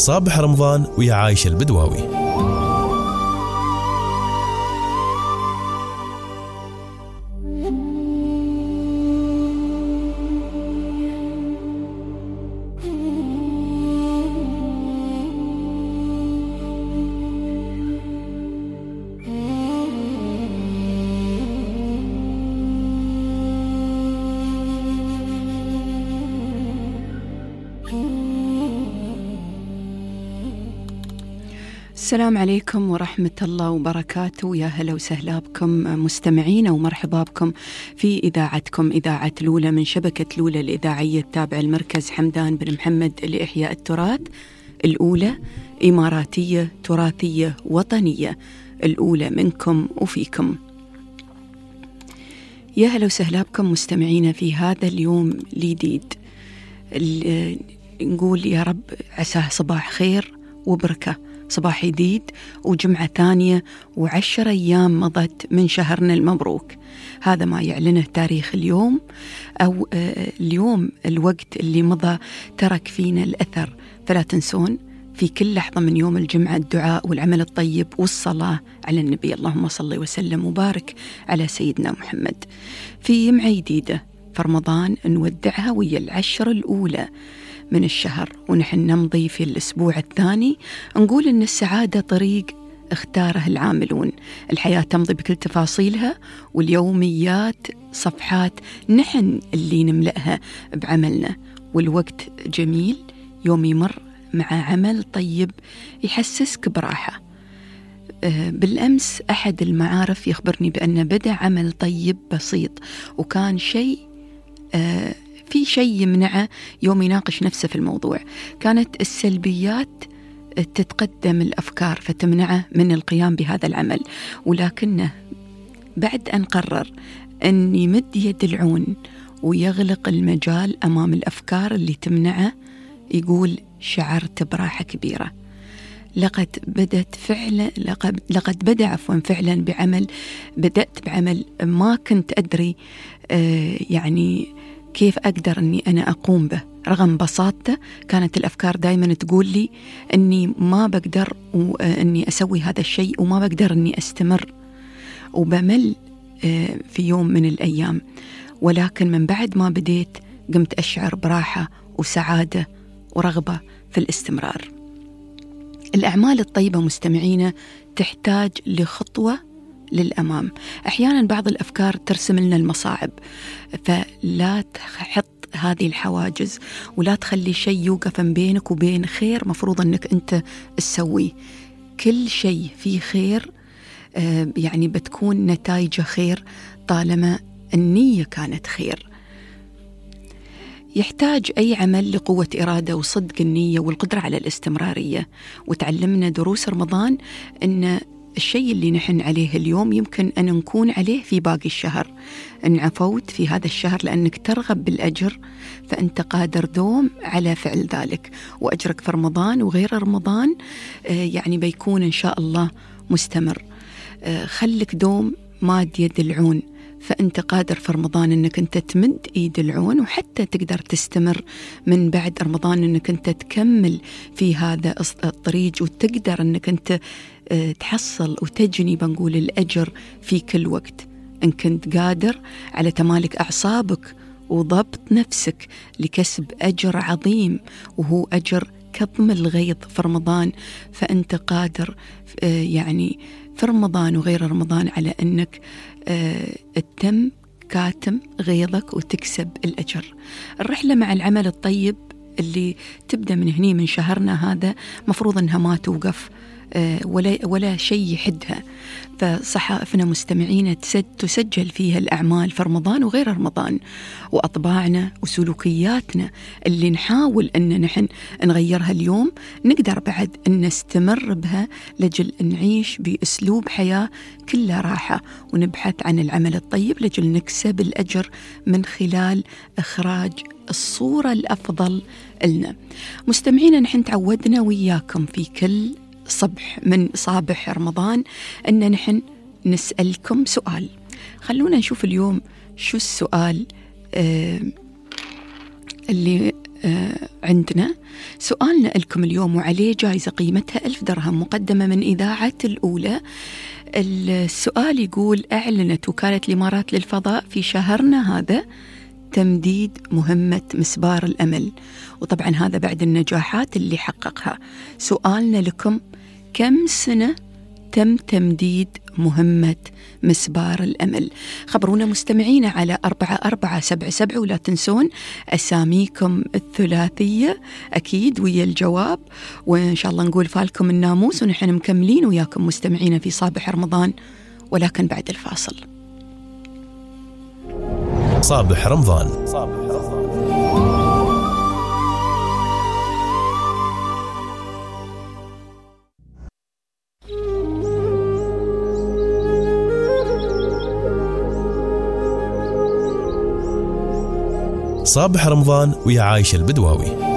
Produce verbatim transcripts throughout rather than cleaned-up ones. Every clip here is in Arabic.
صابح رمضان ويا عايشة البدواوي. السلام عليكم ورحمة الله وبركاته. يا هلا وسهلا بكم مستمعين ومرحبا بكم في إذاعتكم إذاعة لولة من شبكة لولة الإذاعية التابعة المركز حمدان بن محمد لإحياء التراث. الأولى إماراتية تراثية وطنية، الأولى منكم وفيكم. يا هلا وسهلا بكم مستمعين في هذا اليوم الجديد. نقول يا رب عساه صباح خير وبركة، صباح جديد وجمعة ثانية وعشر أيام مضت من شهرنا المبروك. هذا ما يعلنه تاريخ اليوم، أو اليوم الوقت اللي مضى ترك فينا الأثر. فلا تنسون في كل لحظة من يوم الجمعة الدعاء والعمل الطيب والصلاة على النبي، اللهم صل وسلم وبارك على سيدنا محمد. في جمعة جديدة في رمضان نودعها ويا العشر الأولى من الشهر، ونحن نمضي في الأسبوع الثاني. نقول إن السعادة طريق اختاره العاملون، الحياة تمضي بكل تفاصيلها، واليوميات صفحات نحن اللي نملأها بعملنا. والوقت جميل يوم يمر مع عمل طيب يحسسك براحة. بالأمس أحد المعارف يخبرني بأن بدأ عمل طيب بسيط، وكان شيء في شيء يمنعه يوم يناقش نفسه في الموضوع. كانت السلبيات تتقدم الأفكار فتمنعه من القيام بهذا العمل، ولكنه بعد أن قرر أن يمد يد العون ويغلق المجال أمام الأفكار اللي تمنعه، يقول شعرت براحة كبيرة. لقد بدأت فعلا لقد, لقد بدأ عفوا فعلا بعمل بدأت بعمل ما كنت أدري آه يعني كيف أقدر أني أنا أقوم به. رغم بساطته كانت الأفكار دائما تقول لي أني ما بقدر أني أسوي هذا الشيء، وما بقدر أني أستمر، وبمل في يوم من الأيام. ولكن من بعد ما بديت قمت أشعر براحة وسعادة ورغبة في الاستمرار. الأعمال الطيبة مستمعينا تحتاج لخطوة للأمام. أحيانا بعض الأفكار ترسم لنا المصاعب، فلا تحط هذه الحواجز ولا تخلي شيء يوقف بينك وبين خير مفروض أنك أنت تسويه. كل شيء فيه خير يعني بتكون نتائجه خير طالما النية كانت خير. يحتاج أي عمل لقوة إرادة وصدق النية والقدرة على الاستمرارية. وتعلمنا دروس رمضان أن الشيء اللي نحن عليه اليوم يمكن أن نكون عليه في باقي الشهر. إن عفوت في هذا الشهر لأنك ترغب بالأجر فأنت قادر دوم على فعل ذلك، وأجرك في رمضان وغير رمضان يعني بيكون إن شاء الله مستمر. خلك دوم ماد يد العون، فأنت قادر في رمضان أنك أنت تمد إيد العون، وحتى تقدر تستمر من بعد رمضان أنك أنت تكمل في هذا الطريق، وتقدر أنك أنت تحصل وتجني بنقول الأجر في كل وقت. إن كنت قادر على تمالك أعصابك وضبط نفسك لكسب أجر عظيم وهو أجر كظم الغيظ في رمضان، فأنت قادر يعني في رمضان وغير رمضان على أنك تتم كاتم غيظك وتكسب الأجر. الرحلة مع العمل الطيب اللي تبدأ من هني من شهرنا هذا مفروض أنها ما توقف ولا, ولا شيء يحدها. فصحائفنا مستمعين تسجل فيها الأعمال في رمضان وغير رمضان، وأطباعنا وسلوكياتنا اللي نحاول أن نحن نغيرها اليوم نقدر بعد أن نستمر بها لجل نعيش بأسلوب حياة كلها راحة، ونبحث عن العمل الطيب لجل نكسب الأجر من خلال إخراج الصورة الأفضل لنا. مستمعين نحن تعودنا وياكم في كل صبح من صباح رمضان أن نحن نسألكم سؤال. خلونا نشوف اليوم شو السؤال آه اللي آه عندنا سؤالنا لكم اليوم وعليه جائزة قيمتها ألف درهم مقدمة من إذاعة الأولى. السؤال يقول: أعلنت وكالة الإمارات للفضاء في شهرنا هذا تمديد مهمة مسبار الأمل، وطبعا هذا بعد النجاحات اللي حققها. سؤالنا لكم: كم سنة تم تمديد مهمة مسبار الأمل؟ خبرونا مستمعينا على أربعة أربعة سبعة سبعة، ولا تنسون أساميكم الثلاثية أكيد ويا الجواب، وإن شاء الله نقول فالكم الناموس. ونحن مكملين وياكم مستمعينا في صباح رمضان، ولكن بعد الفاصل. صباح رمضان. صباح رمضان. صباح رمضان ويا عايشة البدواوي.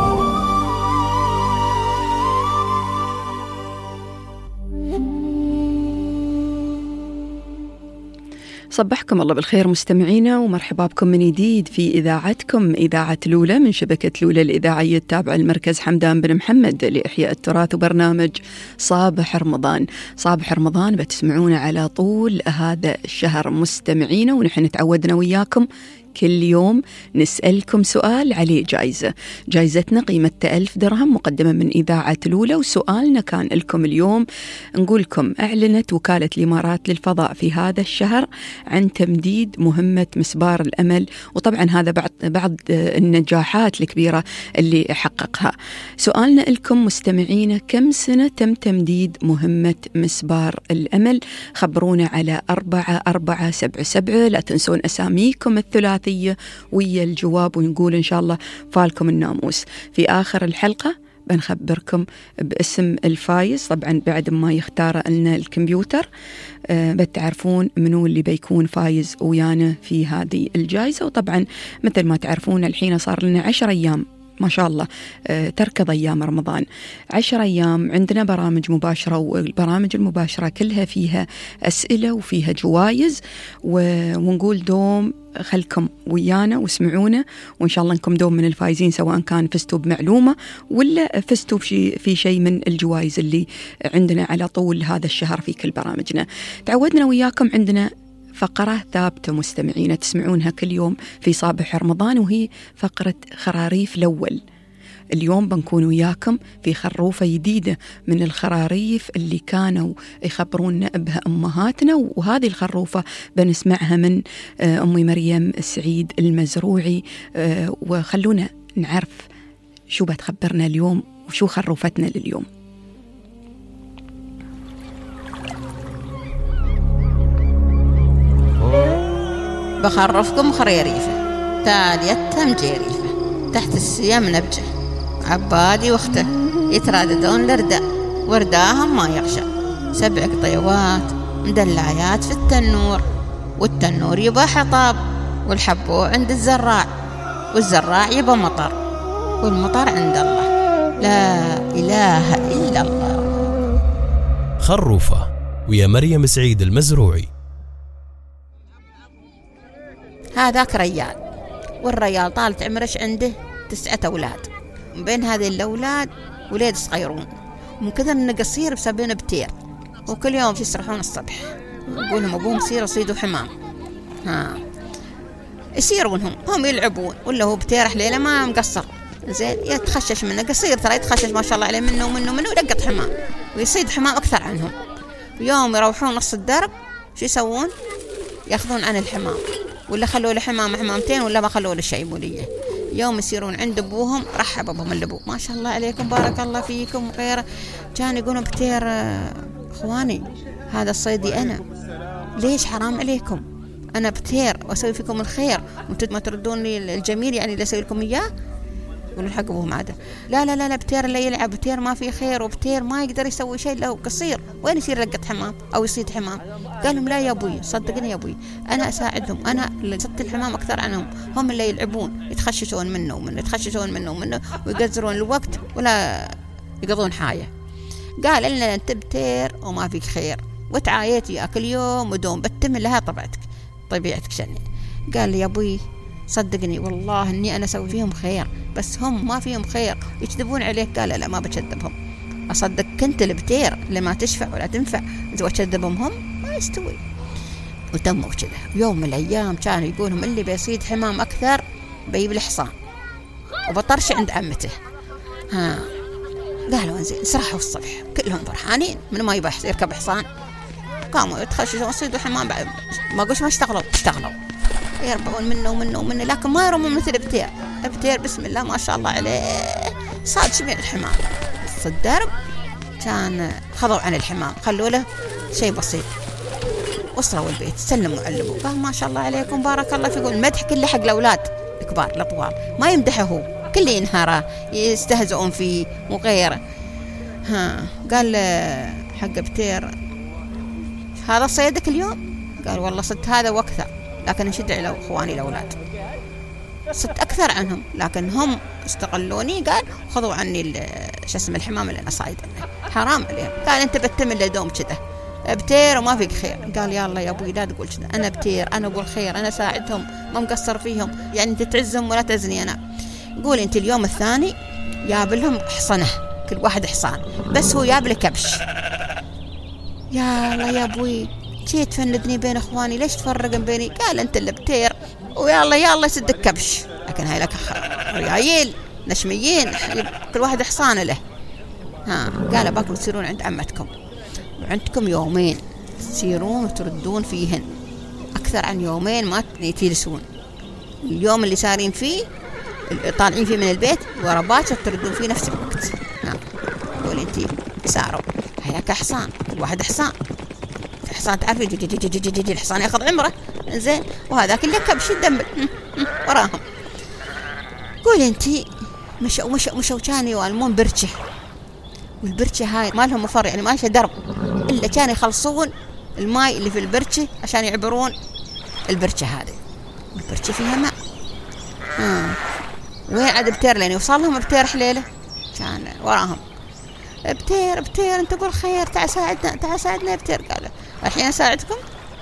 صبحكم الله بالخير مستمعينا، ومرحبا بكم من جديد في إذاعتكم إذاعة الأولى من شبكة الأولى الإذاعية التابعة للمركز حمدان بن محمد لإحياء التراث، وبرنامج صباح رمضان. صباح رمضان بتسمعونا على طول هذا الشهر مستمعينا، ونحن تعودنا وياكم كل يوم نسألكم سؤال عليه جائزة. جائزتنا قيمتها ألف درهم مقدمة من إذاعة الأولى، وسؤالنا كان لكم اليوم نقولكم: أعلنت وكالة الإمارات للفضاء في هذا الشهر عن تمديد مهمة مسبار الأمل، وطبعا هذا بعض بعض النجاحات الكبيرة اللي حققها. سؤالنا لكم مستمعين: كم سنة تم تمديد مهمة مسبار الأمل؟ خبرونا على أربعة أربعة سبعة سبعة، لا تنسون أساميكم الثلاث ويا الجواب، ونقول إن شاء الله فالكم الناموس. في آخر الحلقة بنخبركم باسم الفايز، طبعا بعد ما يختار لنا الكمبيوتر أه بتعرفون منو اللي بيكون فايز ويانا في هذه الجائزة. وطبعا مثل ما تعرفون الحين صار لنا عشر أيام ما شاء الله أه تركض أيام رمضان، عشر أيام عندنا برامج مباشرة، والبرامج المباشرة كلها فيها أسئلة وفيها جوائز، ونقول دوم خلكم ويانا واسمعونا، وإن شاء الله انكم دوم من الفايزين، سواء كان فزتوا بمعلومة ولا فزتوا في, في شيء من الجوائز اللي عندنا على طول هذا الشهر في كل برامجنا. تعودنا وياكم عندنا فقرة ثابتة مستمعين تسمعونها كل يوم في صباح رمضان، وهي فقرة خراريف الأول. اليوم بنكون وياكم في خروفة جديدة من الخراريف اللي كانوا يخبرونا بها أمهاتنا، وهذه الخروفة بنسمعها من أمي مريم سعيد المزروعي، وخلونا نعرف شو بتخبرنا اليوم وشو خروفتنا لليوم. بخرفكم خريريفة تالية مجيريفة، تحت السيام نبجة عبادي واخته يتراددون لرداء، ورداهم ما يغشى، سبع قطيوات مدلعيات في التنور، والتنور يبقى حطاب، والحبو عند الزراع، والزراع يبقى مطر، والمطر عند الله، لا إله إلا الله. خروفة ويا مريم سعيد المزروعي. هذاك ريال، والريال طالت عمرش عنده تسعة أولاد، من بين هذه الأولاد ولاد صغيرون، من كذا من قصير بسبين بتير، وكل يوم يسرحون الصبح يقولهم أبوهم سيروا صيدوا حمام، ها يسيرونهم هم يلعبون، ولا هو بتيرح ليلة ما مقصر زين يتخشش منه، قصير ترى يتخشش ما شاء الله عليه منه ومنه منه يلقط حمام ويصيد حمام أكثر عنهم. يوم يروحون نص الدرب شو يسوون؟ ياخذون عن الحمام، ولا خلوا له حمام حمامتين، ولا ما خلوا له شيء موليه. يوم يصيرون عند ابوهم رحب ابوهم اللبو، ما شاء الله عليكم بارك الله فيكم وغيره، كان يقولون بتير اخواني هذا الصيدي انا، ليش حرام عليكم انا بتير واسوي فيكم الخير وانتم ما تردون لي الجميل يعني اللي اسوي لكم اياه. يقولون حق ابوهم عاده لا لا لا لا بتير اللي يلعب، بتير ما في خير، وبتير ما يقدر يسوي شيء له قصير، وين يصير لقط حمام او يصيد حمام؟ قال لهم لا يا ابوي صدقني يا ابوي انا اساعدهم، انا اللي صدت الحمام اكثر عنهم، هم اللي يلعبون يتخششون منه ومنه يتخششون منه ومنه ويقزرون الوقت ولا يقضون حاجه. قال لنا انت بتير وما فيك خير، وتعايتي كل يوم ودوم بتم لها طبيعتك طبيعتك شني. قال لي يا ابوي صدقني والله إني أنا أسوي فيهم خير، بس هم ما فيهم خير يكذبون عليك. قال لا ما بكذبهم، أصدق كنت البتير اللي ما تشفع ولا تنفع إذا أكذبهم هم ما يستوي. وتموا كذا. يوم من الأيام كانوا يقولهم اللي بيصيد حمام أكثر بيجيب الحصان وبطرش عند عمته. ها قالوا انزين صرحوا الصبح كلهم فرحانين من ما يبغى يركب حصان، قاموا يتخششوا يصيدوا حمام. ما قلش ما اشتغلوا اشتغلوا يربعون منه ومنه ومنه، لكن ما يرمون مثل ابتير. ابتير بسم الله ما شاء الله عليه صاد شبيع الحمام. الدرب كان خضوا عن الحمام، خلوا له شيء بسيط. وصلوا البيت سلموا علموا، قال ما شاء الله عليكم بارك الله فيكم. المدح كله حق الأولاد الكبار الأطوال، ما يمدحه هو، كل ينهره يستهزئون فيه وغيره. ها قال حق بتير هذا صيدك اليوم؟ قال والله صدت هذا واكثر، لكن انشد على اخواني الاولاد صدت اكثر عنهم، لكن هم استغلوني. قال خذوا عني شو اسمه الحمام اللي انا صايده، حرام عليهم. قال انت بتمل لدوم كذا بتير وما فيك خير. قال يلا يا ابوي لا تقول كذا، انا بتير انا اقول خير، انا ساعدهم ما مقصر فيهم، يعني انت تعزهم ولا تعزني انا. قول انت اليوم الثاني يابلهم حصنه، كل واحد حصان، بس هو يابله كبش. يا الله يا ابوي جيت تفندني بين اخواني، ليش تفرقن بيني؟ قال انت اللي بتير ويلا يلا يسدك كبش، لكن هاي لك ريايل نشميين كل واحد حصان له. ها قال باكم تصيرون عند عمتكم وعندكم يومين تصيرون وتردون فيهن، اكثر عن يومين ما تجلسون. اليوم اللي سارين فيه طالعين فيه من البيت ورا باكر تردون فيه نفس الوقت. ها قول انتي ساروا هياك حصان، كل واحد حصان. الحصان تعرفي جي جي جي جي جي الحصان ياخذ عمره زين، وهذاك اللي كبش الدم وراهم. قول انتي مشوا مشوا مشوا كانوا يوالمون بركه، والبركه هاي ما لهم مفر، يعني ماشيه درب الا كانوا يخلصون الماء اللي في البركه عشان يعبرون البركه هذه، والبركه فيها ماء. ها وين عاد بتير لين يوصلهم بتير حليله كان وراهم. بتير بتير انت قول خير تعال ساعدنا تعال ساعدنا يا بتير. قال الحين اساعدكم؟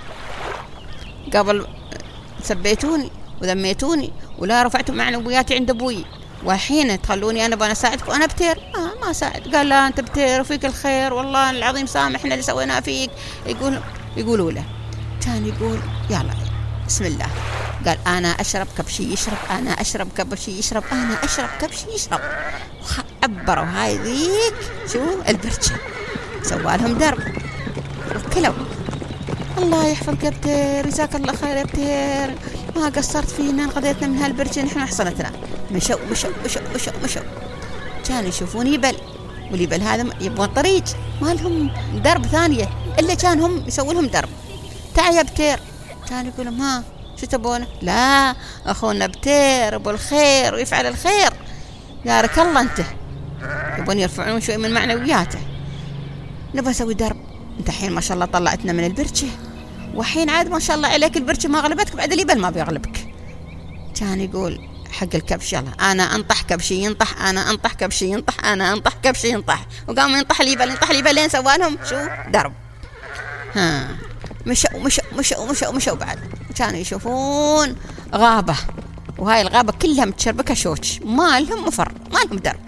قبل سبيتوني وذميتوني ولا رفعتوا معنوياتي عند ابوي، والحين تخلوني انا بنا اساعدكم؟ انا بتير آه ما ساعد. قال لا انت بتير وفيك الخير والله العظيم سامحنا اللي سويناه فيك. يقول يقولوا له كان يقول يلا بسم الله. قال أنا أشرب كبشي يشرب، أنا أشرب كبشي يشرب، أنا أشرب كبشي يشرب. عبروا هاي ذيك شو البرشة، سوالهم درب وكلوا. الله يحفظك يا بتير جزاك الله خير يا بتير، ما قصرت فينا قضيتنا من هالبرشة نحن حصلتنا. مشوا مشوا مشوا مشوا مشوا كانوا يشوفون يبل، واليبل هذا يبغون طريق ما لهم درب ثانية إلا كان هم يسوون لهم درب. تعال يا بتير، كان يقولون ها شو تبونه؟ لا أخونا بتير أبو الخير ويفعل الخير يارك الله أنت، يبون يرفعون شوي من معنوياته. نبغى نسوي درب، أنت حين ما شاء الله طلعتنا من البرشة، وحين عاد ما شاء الله عليك البرشة ما غلبتك، بعد اليبل ما بيغلبك. كان يقول حق الكبش يلا أنا أنطح كبشي ينطح، أنا أنطح كبشي ينطح، أنا أنطح كبشي ينطح، وقام ينطح اليبل ينطح اليبل لين سوالهم شو درب. ها مشوا مشوا مشوا مشوا مشوا بعد كانوا يشوفون غابة، وهاي الغابة كلها متشربكة شوش، ما لهم مفر ما لهم درب.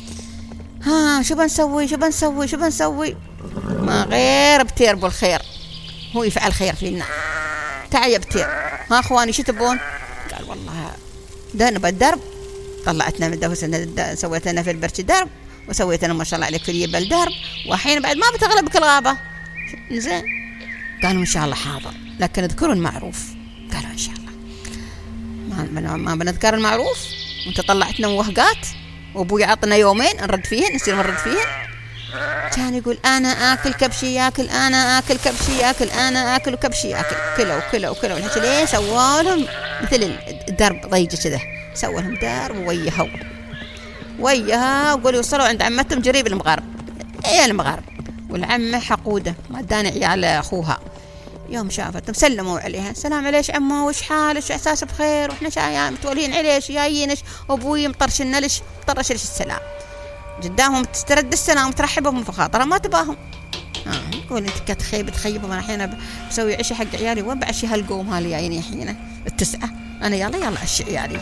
ها شو بنسوي شو بنسوي شو بنسوي؟ ما غير بتير بالخير هو يفعل خير فينا. تعال يا بتير، ها اخواني شو تبون؟ قال والله ده نبى الدرب، طلعتنا من الدوس سويت لنا في البرش درب، وسويت لنا ما شاء الله عليك في اليبل درب، وحين بعد ما بتغلبك الغابة زين. قالوا إن شاء الله حاضر، لكن اذكروا المعروف. قالوا إن شاء الله ما, ما بنذكر المعروف، وانت طلعتنا موهقات وابوي عطنا يومين نرد فيهن نصير نرد فيهن. كان يقول أنا آكل كبشي ياكل، أنا آكل كبشي ياكل، أنا آكل كبشي ياكل. كلوا كلوا كلوا الحكي ليه سوالهم مثل الدرب ضيجة كذا، سوالهم درب وويهوا ويها. وقولوا وصلوا عند عمتهم جريب المغارب، إيه المغارب، والعمة حقودة ما دان عيال أخوها. يوم شافتهم سلموا عليها، سلام عليش عمو وش حالك إحساس بخير، وإحنا شايا متولين عليش جايينش، وأبوي مطرشنا لش مطرش لش السلام قدامهم، تسترد السلام وترحبهم في خاطرها ما تباهم. آه يقول أنت كتخيب تخيبهم، أنا الحين بسوي عشاء حق عيالي وين بعشي هالقوم هالي جايين الحين التسعة أنا يلا يلا أشي يعني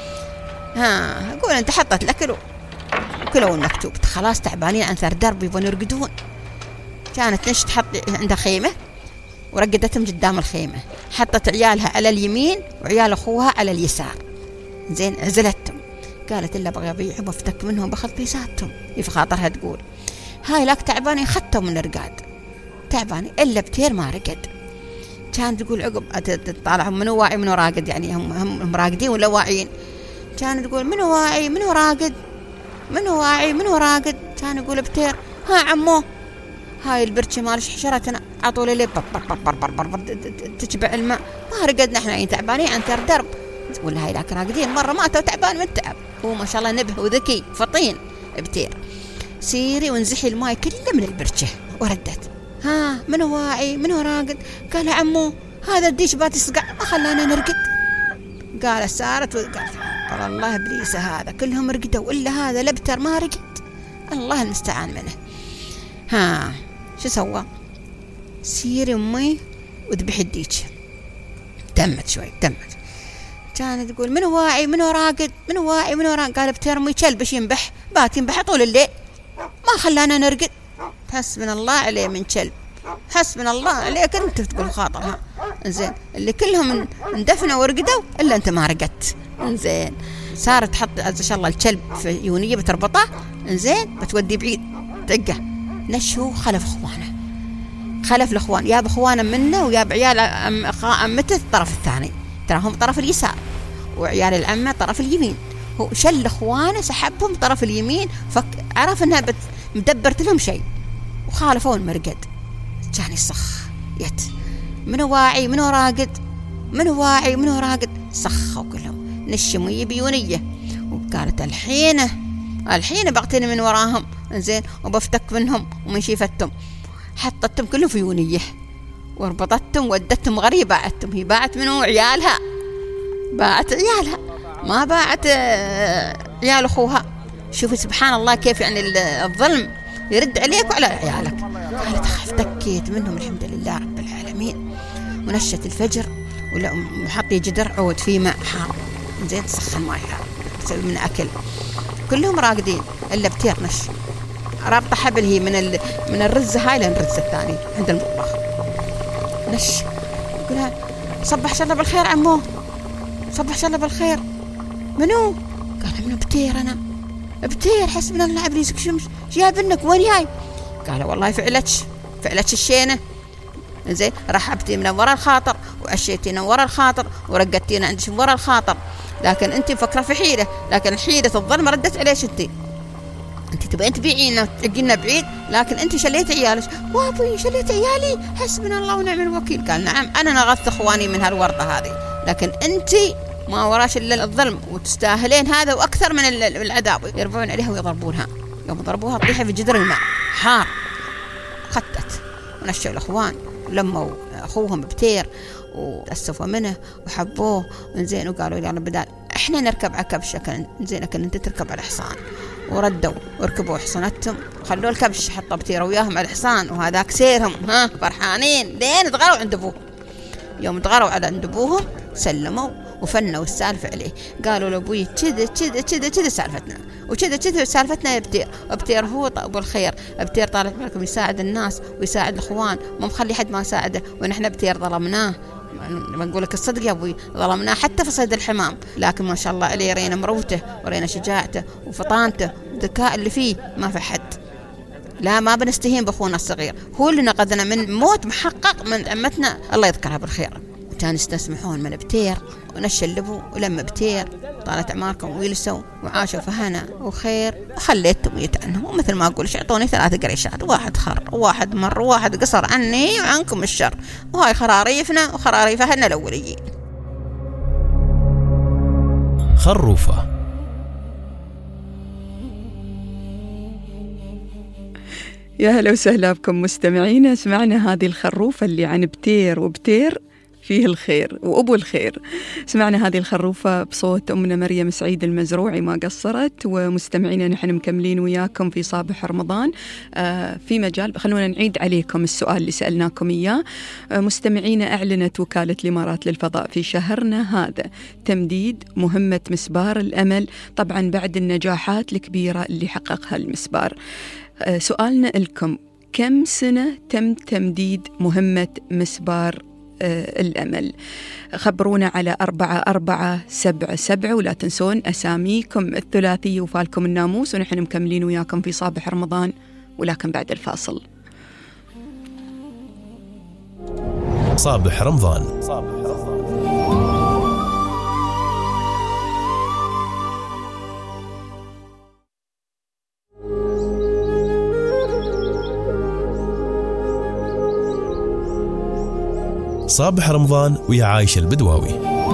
ها أقول أنت حطت الأكل وكلوا المكتوب، خلاص تعبانين عن ثار درب يبون يرقدون. كانت نش تحط عندها خيمة ورقدتهم قدام الخيمة، حطت عيالها على اليمين وعيال أخوها على اليسار، زين عزلتهم. قالت إلا بغي أبيع وبفتك منهم بأخذ بيساتهم. في خاطرها تقول هاي لك تعبانين خدتهم من الرقاد، تعبانين إلا بتير ما رقد. كانت تقول عقب تطالع منو واعي منو راقد، يعني هم هم راقدين ولا واعيين. كانت تقول منو واعي منو راقد منو واعي منو راقد. كان يقول بتير ها عمو هاي البرشة مالش حشرتنا عطولي لي بر بر بر بر بر بر تتبع الماء، ما رقدنا احنا تعبانين عن تر درب. ولا هاي لك راقدين مرة ماتوا تعبان من التعب. هو ما شاء الله نبه وذكي فطين بتير. سيري وانزحي الماي كله من البرشة. وردت ها منو واعي منو راقد. قال عمو هذا الديش بات يسقع ما خلانا نرقد. قال سارت وقالت والله الله ابليس هذا كلهم رقدوا الا هذا لبتر ما رقد، الله المستعان منه. ها شو سوى؟ سيري امي وذبحي الديش. دمت شوي دمت. كانت تقول منو واعي منو راقد منو واعي منو راقد. قال بتير امي كلبش ينبح بات ينبح طول الليل ما خلانا نرقد. حسبنا الله عليه من كلب، حسبنا الله عليك انت تقول خاطرها. انزين اللي كلهم اندفنوا ورقدوا الا انت ما رقدت. انزين صارت تحط ان شاء الله الكلب في يونيه بتربطه، انزين بتودي بعيد دقه نشو خلف اخوانه، خلف الاخوان يا باخوانه منه ويا بعيال عمته الطرف الثاني، ترى هم طرف اليسار وعيال العمه طرف اليمين. هو شل اخوانه سحبهم طرف اليمين، فك عرف انها بت مدبرت لهم شيء وخالفوا المرقد. كان يصخ يت منو واعي منو راقد منو واعي منو راقد. صخوا كلهم نشموا يبيونيه. وقالت الحين الحين بغتني من وراهم زين وبفتك منهم ومن شيفتهم. حطتهم كلهم في يونيه وربطتهم ودتهم غريبة. باعتهم هي باعت منو عيالها، باعت عيالها ما باعت عيال اخوها. شوفي سبحان الله كيف يعني الظلم يرد عليك وعلى عيالك. قالت افتكيت منهم الحمد لله رب العالمين. ونشت الفجر وحطي جدر عود فيه ماء حار زين تسخن ماء حار تسوي من اكل. كلهم راقدين الا بتير نش رابطه حبل هي من من الرزه هاي للرزه الثاني عند المطبخ. نش يقولها صبح شلة بالخير عمو صبح شلة بالخير. منو؟ قال منو بتير انا بتير حسبنا الله ابليسك شمس جايب لك وين هاي؟ قال والله فعلتش فعلتش الشينه زين رحبتي من ورا الخاطر وعشيتينا ورا الخاطر ورقدتينا عندك من ورا الخاطر، لكن انت مفكره في حيله، لكن حيله الظلم ردت عليش انت انت تبين تبيعينا وتجينا بعيد، لكن انت شليت عيالك. وابوي شليت عيالي حسبنا الله ونعم الوكيل. قال نعم انا نغث اخواني من هالورطه هذه، لكن انت ما وراش الا الظلم وتستاهلين هذا واكثر من العذاب. يربعون عليها ويضربونها، يوم ضربوها طيحه في جدر الماء حار. خطت ونشوا الاخوان ولموا اخوهم بتير وتأسفوا منه وحبوه زين وقالوا يا رب بدال احنا نركب على كبشه كان زين لكن انت تركب على حصان. وردوا وركبوا حصانتهم وخلوا الكبش حطوا بتير وياهم على الحصان وهذاك سيرهم ها فرحانين لين تغاروا عند ابوه. يوم تغاروا على عند ابوهم سلموا وفنوا السالفه عليه. قالوا لابوي كذا كذا كذا كذا سالفتنا وكذا كذا سالفتنا يا بتير. بتير هو ابو الخير، بتير طالع بالكم يساعد الناس ويساعد الاخوان ما مخلي حد ما يساعده، ونحن بتير ظلمناه. بنقول لك الصدق يا ابوي ظلمناه حتى في صيد الحمام، لكن ما شاء الله عليه رينا مروته ورينا شجاعته وفطانته والذكاء اللي فيه ما في حد. لا ما بنستهين باخونا الصغير، هو اللي نقذنا من موت محقق من عمتنا الله يذكرها بالخير. كان يستسمحون من بتير ونشلبوا ولما بتير طالت أعماركم ويلسوا وعاشوا فهنا وخير وخليتهم يتعنهم. ومثل ما أقول اعطوني ثلاث قريشات، واحد خر وواحد مر وواحد قصر عني وعنكم الشر، وهاي خراريفنا وخراريف أهلنا الأوليين. خروفة. يا هلا وسهلا بكم مستمعينا. سمعنا هذه الخروفة اللي عن بتير، وبتير فيه الخير وأبو الخير. سمعنا هذه الخروفة بصوت أمنا مريم سعيد المزروعي ما قصرت. ومستمعينا نحن مكملين وياكم في صباح رمضان. آه في مجال خلونا نعيد عليكم السؤال اللي سألناكم إياه. آه مستمعينا، أعلنت وكالة الإمارات للفضاء في شهرنا هذا تمديد مهمة مسبار الأمل، طبعا بعد النجاحات الكبيرة اللي حققها المسبار. آه سؤالنا لكم، كم سنة تم تمديد مهمة مسبار الأمل؟ خبرونا على أربعة أربعة سبعة سبعة، ولا تنسون أساميكم الثلاثية وفالكم الناموس. ونحن مكملين وياكم في صباح رمضان، ولكن بعد الفاصل. صباح رمضان. صباح رمضان. صباح رمضان ويا عايشة البدواوي.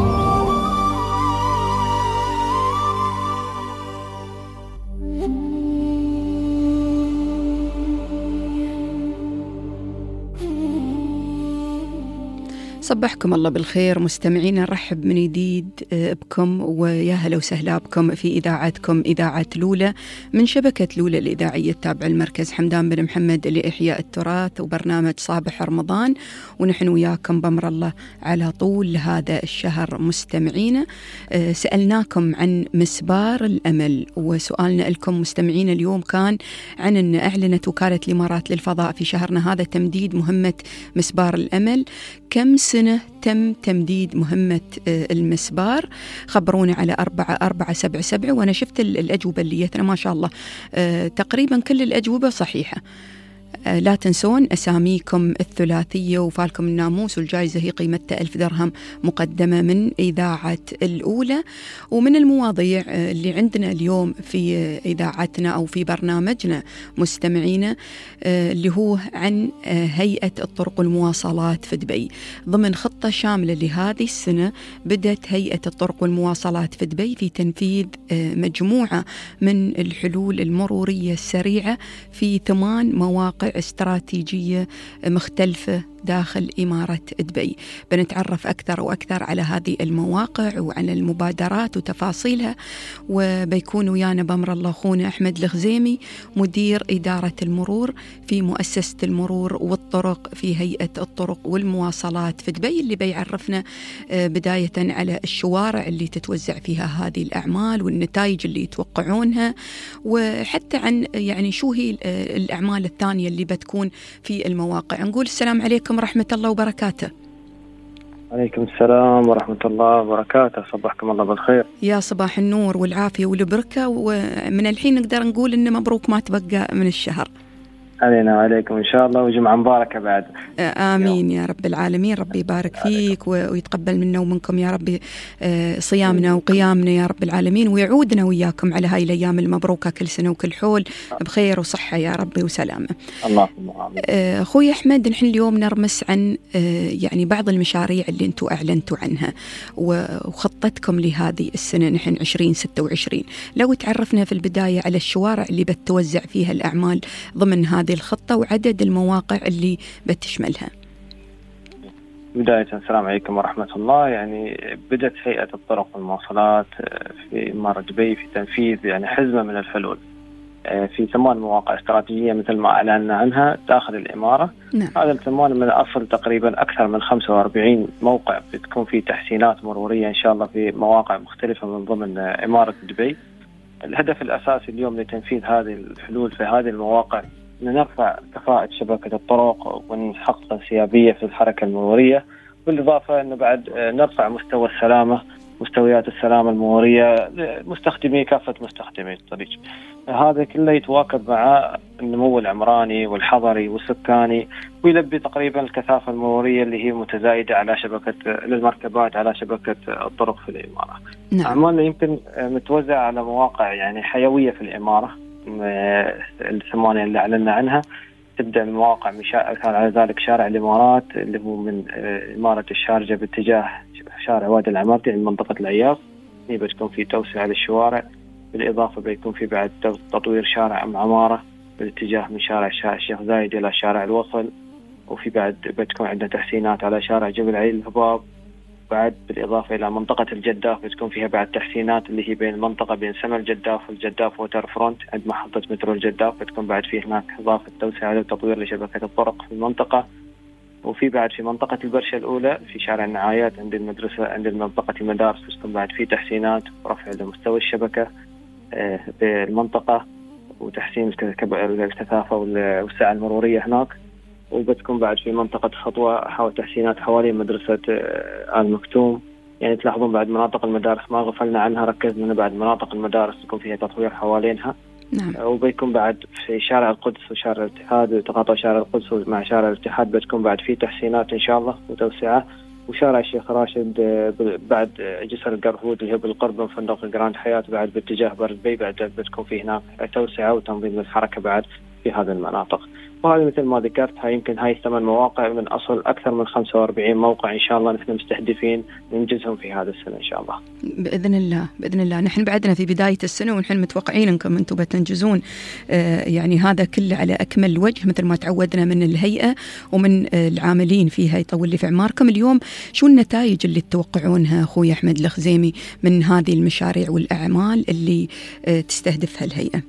صبحكم الله بالخير مستمعين، نرحب من جديد بكم ويا هلا وسهلا بكم في إذاعتكم إذاعة لولا من شبكة لولا الإذاعية التابعة المركز حمدان بن محمد لإحياء التراث وبرنامج صباح رمضان. ونحن وياكم بأمر الله على طول هذا الشهر مستمعين. سألناكم عن مسبار الأمل، وسؤالنا لكم مستمعين اليوم كان عن أن أعلنت وكالة الإمارات للفضاء في شهرنا هذا تمديد مهمة مسبار الأمل. كم سنة تم تمديد مهمة المسبار؟ خبرونا على أربعة أربعة سبعة سبعة. وأنا شفت الأجوبة اللي جتنا ما شاء الله تقريبا كل الأجوبة صحيحة. لا تنسون أساميكم الثلاثية وفالكم الناموس، والجائزة هي قيمتها ألف درهم مقدمة من إذاعة الأولى. ومن المواضيع اللي عندنا اليوم في إذاعتنا أو في برنامجنا مستمعينا اللي هو عن هيئة الطرق والمواصلات في دبي. ضمن خطة شاملة لهذه السنة بدأت هيئة الطرق والمواصلات في دبي في تنفيذ مجموعة من الحلول المرورية السريعة في ثمان مواقع استراتيجية مختلفة داخل إمارة دبي. بنتعرف أكثر وأكثر على هذه المواقع وعلى المبادرات وتفاصيلها، وبيكون ويانا بأمر الله أخونا أحمد الخزيمي مدير إدارة المرور في مؤسسة المرور والطرق في هيئة الطرق والمواصلات في دبي، اللي بيعرفنا بداية على الشوارع اللي تتوزع فيها هذه الأعمال والنتائج اللي يتوقعونها، وحتى عن يعني شو هي الأعمال الثانية اللي بتكون في المواقع. نقول السلام عليكم ورحمة الله وبركاته. عليكم السلام ورحمة الله وبركاته. صباحكم الله بالخير. يا صباح النور والعافية والبركة. ومن الحين نقدر نقول إن مبروك ما تبقى من الشهر. علينا وعليكم إن شاء الله، وجمعة مباركة بعد. آمين يا رب العالمين. ربي يبارك فيك ويتقبل منا ومنكم يا رب صيامنا وقيامنا يا رب العالمين، ويعودنا وياكم على هاي الأيام المبروكة كل سنة وكل حول بخير وصحة يا رب وسلامة. اللهم آمين. أخوي أحمد، نحن اليوم نرمس عن يعني بعض المشاريع اللي أنتوا أعلنتوا عنها وخطتكم لهذه السنة نحن عشرين ستة وعشرين. لو تعرفنا في البداية على الشوارع اللي بتوزع فيها الأعمال ضمن هذه الخطة وعدد المواقع اللي بتشملها. بداية السلام عليكم ورحمة الله. يعني بدأت هيئة الطرق والمواصلات في إمارة دبي في تنفيذ يعني حزمة من الحلول في ثمان مواقع استراتيجية مثل ما أعلنا عنها داخل الإمارة. نعم. هذا الثمان من أصل تقريبا أكثر من خمسة وأربعين موقع بتكون فيه تحسينات مرورية إن شاء الله في مواقع مختلفة من ضمن إمارة دبي. الهدف الأساسي اليوم لتنفيذ هذه الحلول في هذه المواقع نرفع كفاءة شبكة الطرق ونحقق انسيابية في الحركة المرورية، بالإضافة أنه بعد نرفع مستوى السلامة مستويات السلامة المرورية لمستخدمي كافة مستخدمي الطريق. هذا كله يتواكب مع النمو العمراني والحضري والسكاني، ويلبي تقريبا الكثافة المرورية اللي هي متزايدة على شبكة للمركبات على شبكة الطرق في الإمارة. نعم. أعمالنا يمكن متوزع على مواقع يعني حيوية في الإمارة الثمانية اللي أعلنا عنها. تبدأ المواقع كان على ذلك شارع الإمارات اللي هو من إمارة الشارجة باتجاه شارع وادي العمارتي من منطقة العياط، هي بتكون في توسعة للشوارع، بالإضافة بيكون في بعد تطوير شارع أم عمارة بالاتجاه من شارع الشيخ زايد إلى شارع الوصل. وفي بعد بتكون عندنا تحسينات على شارع جبل علي الهباب، بعد بالإضافة إلى منطقة الجداف بتكون فيها بعد تحسينات اللي هي بين المنطقة بين سما الجداف والجداف ووتر فرونت عند محطة مترو الجداف، بتكون بعد في هناك إضافة توسعة وتطوير لشبكة الطرق في المنطقة. وفي بعد في منطقة البرشة الأولى في شارع النعايات عند المدرسة عند منطقة المدارس بتكون بعد في تحسينات ورفع لمستوى الشبكة بالمنطقة وتحسين الكثافة والسعة المرورية هناك. وبتكون بعد في منطقة خطوة حول تحسينات حوالين مدرسة آل مكتوم. يعني تلاحظون بعد مناطق المدارس ما غفلنا عنها، ركزنا بعد مناطق المدارس يكون فيها تطوير حوالينها. نعم. وبيكون بعد في شارع القدس وشارع الاتحاد وتقاطع شارع القدس مع شارع الاتحاد بتكون بعد في تحسينات إن شاء الله وتوسعة. وشارع الشيخ راشد بعد جسر القرهود اللي هو بالقرب من فندق الجراند حياة بعد باتجاه بردبي بعد بتكون في هناك توسعة وتنظيم الحركة بعد في هذه المناطق. وهذه مثل ما ذكرت هاي يمكن هاي الثمان مواقع من أصل أكثر من خمسة وأربعين موقع إن شاء الله نحن مستهدفين ننجزهم في هذا السنة إن شاء الله بإذن الله. بإذن الله نحن بعدنا في بداية السنة ونحن متوقعين أنكم أنتم بتنجزون آه يعني هذا كله على أكمل وجه مثل ما تعودنا من الهيئة ومن آه العاملين فيها. يطول لي في عماركم. اليوم شو النتائج اللي تتوقعونها أخوي أحمد الخزيمي من هذه المشاريع والأعمال اللي آه تستهدفها الهيئة؟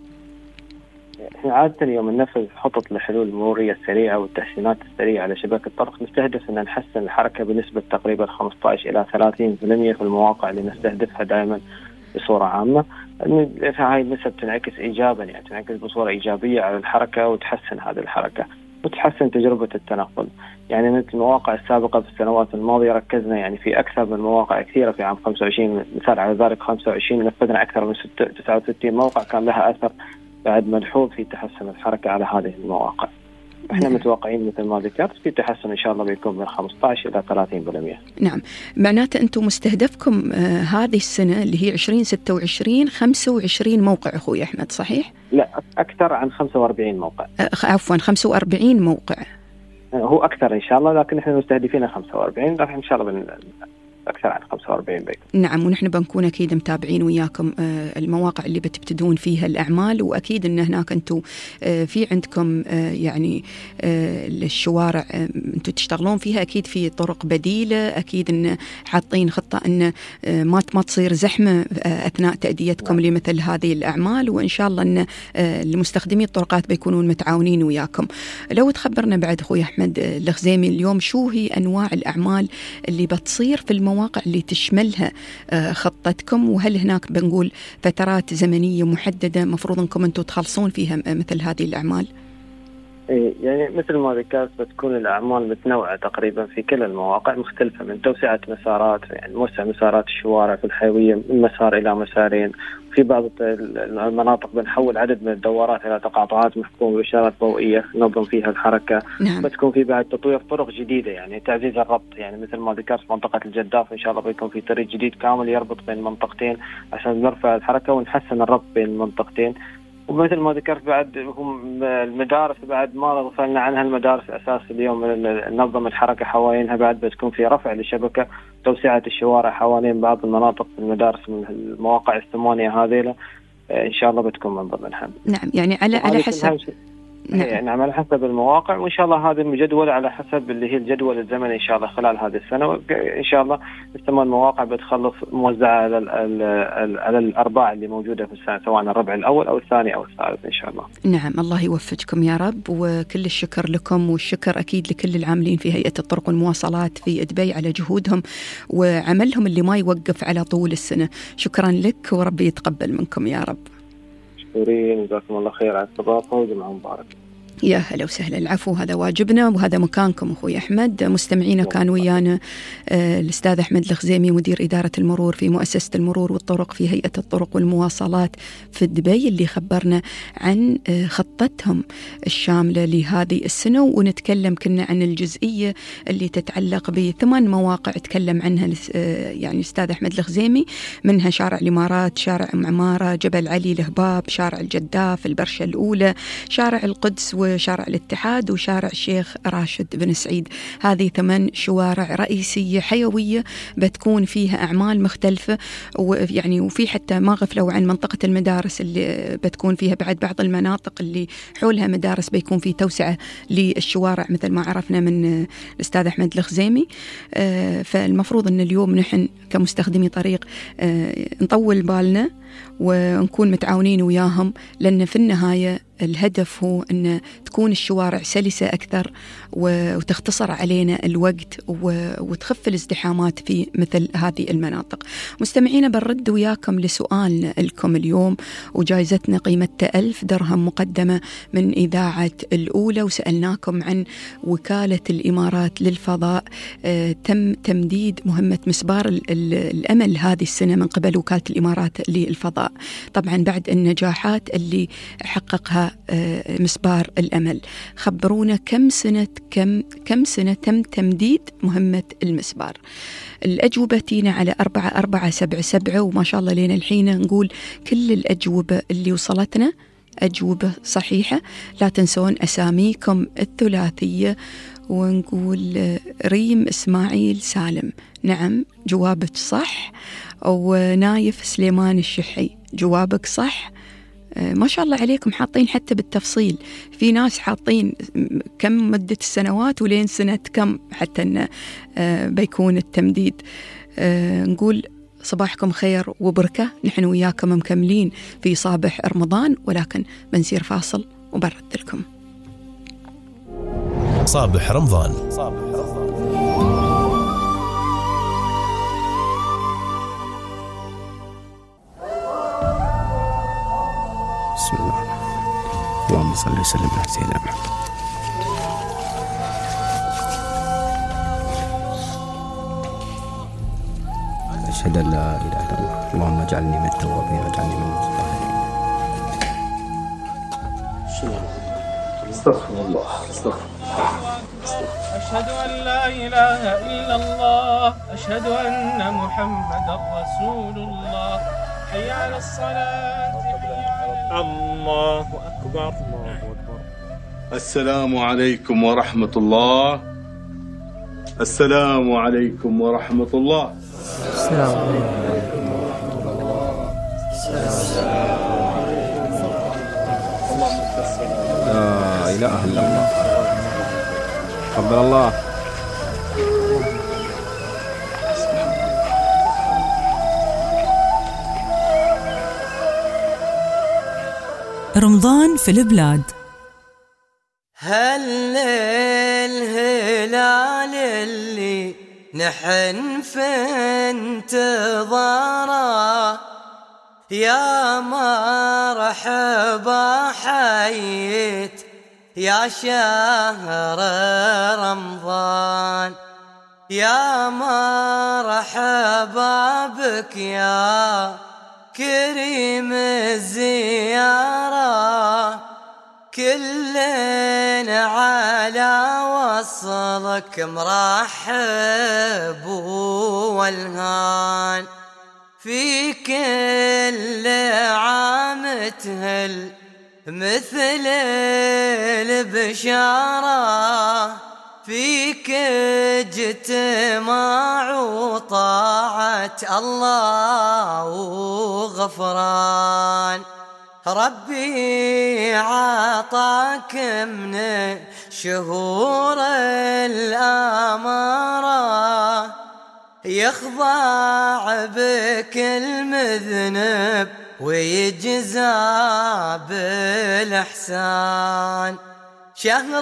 عادة يوم ننفذ خطط لحلول المرورية السريعة والتحسينات السريعة على شبكة الطرق نستهدف أن نحسن الحركة بنسبة تقريبا خمسة عشر إلى ثلاثين بالمئة في المواقع اللي نستهدفها دائما بصورة عامة. هاي النسب تنعكس إيجابا يعني تنعكس بصورة إيجابية على الحركة وتحسن هذه الحركة وتحسن تجربة التنقل. يعني مثل المواقع السابقة في السنوات الماضية ركزنا يعني في أكثر من مواقع كثيرة في عام خمسة وعشرين مثال على ذلك خمسة وعشرين نفذنا أكثر من تسعة وستين موقع كان لها أثر بعد ملحوظ في تحسن الحركة على هذه المواقع. احنا متوقعين مثل ما ذكرت في تحسن ان شاء الله بيكون من خمسة عشر الى ثلاثين بالمئة. نعم، معناته انتم مستهدفكم آه هذه السنه اللي هي عشرين ستة وعشرين خمسة وعشرين موقع اخوي احمد صحيح؟ لا اكثر عن خمسة وأربعين موقع. آه عفوا خمسة وأربعين موقع. هو اكثر ان شاء الله لكن احنا مستهدفين خمسة وأربعين لكن ان شاء الله بن... أكثر عن خمسة وأربعين بيت. نعم، ونحن بنكون أكيد متابعين وياكم المواقع اللي بتبتدون فيها الأعمال، وأكيد أن هناك أنتم في عندكم يعني الشوارع أنتم تشتغلون فيها أكيد في طرق بديلة، أكيد أن حاطين خطة أن ما ما تصير زحمة أثناء تأديتكم لمثل هذه الأعمال، وإن شاء الله أن المستخدمي الطرقات بيكونون متعاونين وياكم. لو تخبرنا بعد أخوي أحمد الخزيمي اليوم شو هي أنواع الأعمال اللي بتصير في المواقع اللي تشملها خطتكم، وهل هناك بنقول فترات زمنية محددة مفروض أنكم أنتم تخلصون فيها مثل هذه الأعمال؟ يعني مثل ما ذكرت بتكون الأعمال متنوعة تقريبا في كل المواقع مختلفة، من توسعة مسارات يعني موسع مسارات الشوارع في الحيوية من مسار إلى مسارين، في بعض المناطق بنحول عدد من الدورات إلى تقاطعات محكومة بإشارات ضوئية ننظم فيها الحركة. نعم. بتكون في بعد تطوير طرق جديدة يعني تعزيز الربط، يعني مثل ما ذكرت منطقة الجداف إن شاء الله بيكون في طريق جديد كامل يربط بين المنطقتين عشان نرفع الحركة ونحسن الربط بين المنطقتين. ومثل ما ذكرت بعد هم المدارس بعد ما غفلنا عنها، المدارس أساس اليوم ننظم الحركة حوالينها، بعد بتكون في رفع للشبكة توسعة الشوارع حوالين بعض المناطق في المدارس من المواقع الثمانية هذه إن شاء الله بتكون من ضمنها. نعم، يعني على على حسب نعم. يعني على حسب المواقع، وإن شاء الله هذا المجدول على حسب اللي هي الجدول الزمني إن شاء الله خلال هذه السنة إن شاء الله الثمان مواقع بتخلص موزعة على ال ال على الأرباع اللي موجودة في السنة سواء الربع الأول أو الثاني أو الثالث إن شاء الله. نعم، الله يوفقكم يا رب، وكل الشكر لكم والشكر أكيد لكل العاملين في هيئة الطرق والمواصلات في دبي على جهودهم وعملهم اللي ما يوقف على طول السنة. شكرا لك وربي يتقبل منكم يا رب. مشكورين، جزاكم الله خير على الاستضافة وجمعة مبارك. يا هلا وسهلا. العفو، هذا واجبنا وهذا مكانكم أخوي أحمد. مستمعينا كان ويانا آه الأستاذ أحمد الخزيمي مدير إدارة المرور في مؤسسة المرور والطرق في هيئة الطرق والمواصلات في دبي، اللي خبرنا عن آه خطتهم الشاملة لهذه السنة، ونتكلم كنا عن الجزئية اللي تتعلق بثمان مواقع تكلم عنها آه يعني الأستاذ أحمد الخزيمي، منها شارع الإمارات، شارع أم عمارة، جبل علي الهباب، شارع الجداف، البرشة الأولى، شارع القدس و وشارع الاتحاد وشارع الشيخ راشد بن سعيد. هذه ثمان شوارع رئيسية حيوية بتكون فيها أعمال مختلفة، ويعني وفي حتى ما غفلوا عن منطقة المدارس اللي بتكون فيها بعد بعض المناطق اللي حولها مدارس بيكون في توسعة للشوارع مثل ما عرفنا من الأستاذ أحمد الخزيمي. فالمفروض أن اليوم نحن كمستخدمي طريق نطول بالنا ونكون متعاونين وياهم، لأن في النهاية الهدف هو أن تكون الشوارع سلسة أكثر وتختصر علينا الوقت وتخف الازدحامات في مثل هذه المناطق. مستمعينا، بنرد وياكم لسؤالنا لكم اليوم، وجائزتنا قيمتها ألف درهم مقدمة من إذاعة الأولى، وسألناكم عن وكالة الإمارات للفضاء. آه تم تمديد مهمة مسبار الأمل هذه السنة من قبل وكالة الإمارات للفضاء، طبعا بعد النجاحات اللي حققها مسبار الأمل. خبرونا كم سنة كم كم سنة تم تمديد مهمة المسبار. الأجوبة تينا على أربعة أربعة سبعة سبعة، وما شاء الله لين الحين نقول كل الأجوبة اللي وصلتنا أجوبة صحيحة. لا تنسون أساميكم الثلاثية، ونقول ريم إسماعيل سالم، نعم جوابك صح. ونايف سليمان الشحي جوابك صح. ما شاء الله عليكم، حاطين حتى بالتفصيل، في ناس حاطين كم مدة السنوات ولين سنة كم حتى أنه بيكون التمديد. نقول صباحكم خير وبركة، نحن وياكم مكملين في صباح رمضان، ولكن بنسير فاصل وبرد لكم. صباح رمضان. بسم الله، اللهم صل وسلم على سيدنا محمد. أشهد أن لا إله إلا الله، اللهم اجعلني من التوابين واجعلني من المتطهرين. استغفر الله استغفر الله. أشهد أن لا إله إلا الله، أشهد أن محمد رسول الله. حي على الصلاة، الله أكبر الله أكبر. السلام عليكم ورحمة الله. السلام عليكم ورحمة الله. السلام عليكم ورحمة الله. لا إله إلا الله. تقبل الله. رمضان في البلاد. هل الهلال اللي نحن في انتظاره، يا مرحبا حييت يا شهر رمضان، يا مرحبا بك يا كريم الزيارة، كلنا على وصلك مرحب والهان، في كل عام تهل مثل البشارة، فيك اجتماع وطاعة الله وغفران، ربي عطاك من شهور الأمارة، يخضع بك المذنب ويجزى بالإحسان، شهر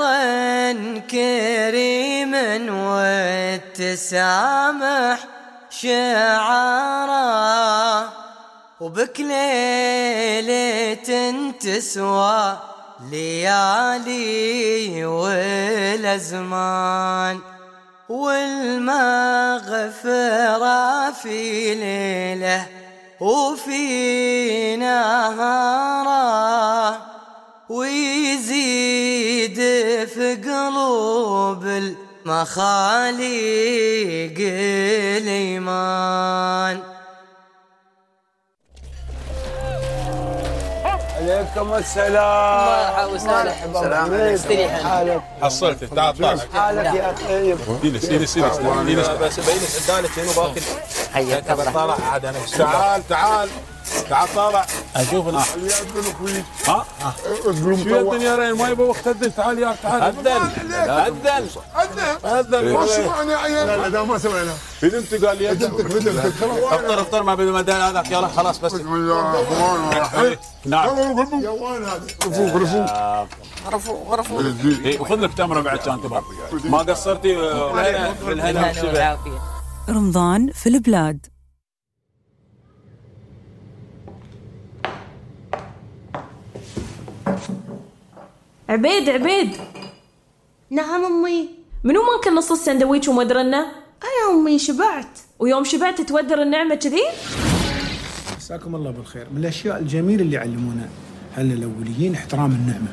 كريم والتسامح شعاره، وبك ليلة تسوى ليالي والأزمان، والمغفرة في ليله وفي نهاره، ويزيد في قلوب المخاليق الإيمان. عليكم السلام. مرحبا وسهلا. سلام عليكم. حالك؟ حصلت تعال طالع. حالك يا طيب. جلس جلس جلس جلس. بس بينس عدالك شنو باكل. حياك الله. طالع عاد انا. تعال تعال تعال طالع. اشوف ها ها شو الدنيا رين ما يبغى وقت اذن. تعال يا تعال اذن اذن اذن ما سمعنا عيال الاذان ما سمعنا. بدمت قال لي افطر افطر ما بدون مدان هذاك يلا خلاص بس. بسم الله الرحمن الرحيم. نعم يا وين هذا؟ رفوق رفوق رفوق رفوق. وخذ لك تمره بعد كان تبغى. ما قصرتي بالهنا والعافية. رمضان في البلاد. عبيد عبيد. نعم أمي. منو ماكل نص السندويش ومدرنا؟ أنا أمي شبعت. ويوم شبعت تودر النعمة كذي؟ مساكم الله بالخير. من الأشياء الجميلة اللي علمونا هلنا الأوليين احترام النعمة،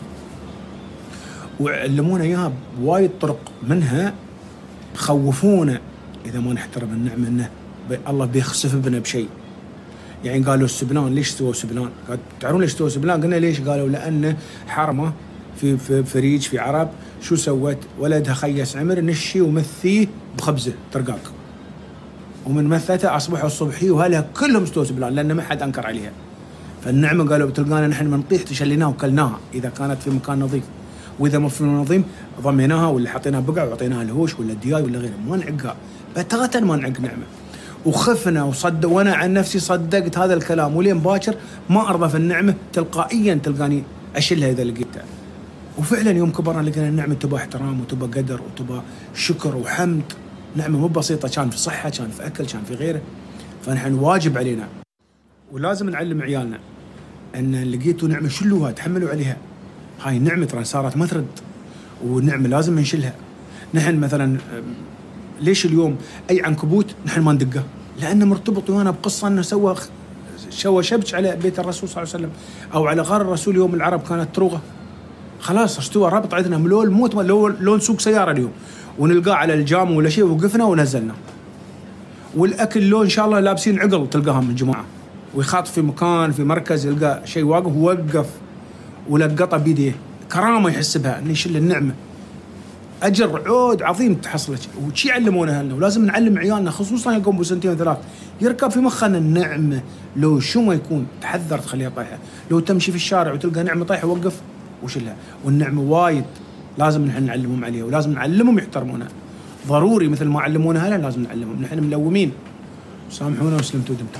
وعلمونا إياها بوايد طرق، منها خوفونا إذا ما نحترم النعمة إنه الله بيخسف بنا بشيء. يعني قالوا السبلان ليش سووا سبلان؟ قالوا تعرفون ليش سووا سبلان؟ قلنا ليش؟ قالوا لأنه حرمة في في فريج في عرب شو سوت؟ ولدها خيس عمر نشي ومثيه بخبزه ترقاق، ومن مثته اصبحوا الصبحي وهلها كلهم استووا سبلان لان ما حد انكر عليها. فالنعمه قالوا بتلقانا نحن من نطيح تشليناها وكلناها اذا كانت في مكان نظيف، واذا ما في نظيف ضميناها ولا حطيناها بقع وعطيناها الهوش ولا الدياي ولا غيره، ما نعقها بتاتا ما نعق نعمه. وخفنا وصدق، وانا عن نفسي صدقت هذا الكلام، ولين باكر ما ارضى في النعمه تلقائيا تلقاني اشلها اذا لقيتها. وفعلا يوم كبرنا لقينا النعمه تبى احترام وتبى قدر وتبى شكر وحمد. نعمه مو بسيطه، كان في صحه، كان في اكل، كان في غيره. فنحن واجب علينا ولازم نعلم عيالنا ان لقيتوا نعمه شلوها، تحملوا عليها. هاي النعمه ترى صارت ما ترد، والنعمه لازم نشيلها. نحن مثلا ليش اليوم اي عنكبوت نحن ما ندقه؟ لانه مرتبط ويانا بقصه انه سوى سوى شبك على بيت الرسول صلى الله عليه وسلم، او على غار الرسول يوم العرب كانت تروغه. خلاص استوى ربط عندنا لو الموت لو لو نسوق سياره اليوم ونلقاه على الجام ولا شيء وقفنا ونزلنا. والاكل لو ان شاء الله لابسين عقل تلقاهم من جماعه، ويخاط في مكان في مركز يلقى شيء واقف ووقف ولقطه بيديه، كرامه يحس بها ان يشيل النعمه. اجر عود عظيم تحصلك. وشي علمونا هلنا، ولازم نعلم عيالنا خصوصا يقوم بسنتين وثلاث يركب في مخنا النعمه لو شو ما يكون تحذر تخليها طايحه. لو تمشي في الشارع وتلقى نعمه طايحه وقف وشلها. والنعمه وايد لازم نحن نعلمهم عليها، ولازم نعلمهم يحترمونها. ضروري مثل ما علمونا هلا لازم نعلمهم. نحن ملومين. سامحونا وسلمتوا دمتم.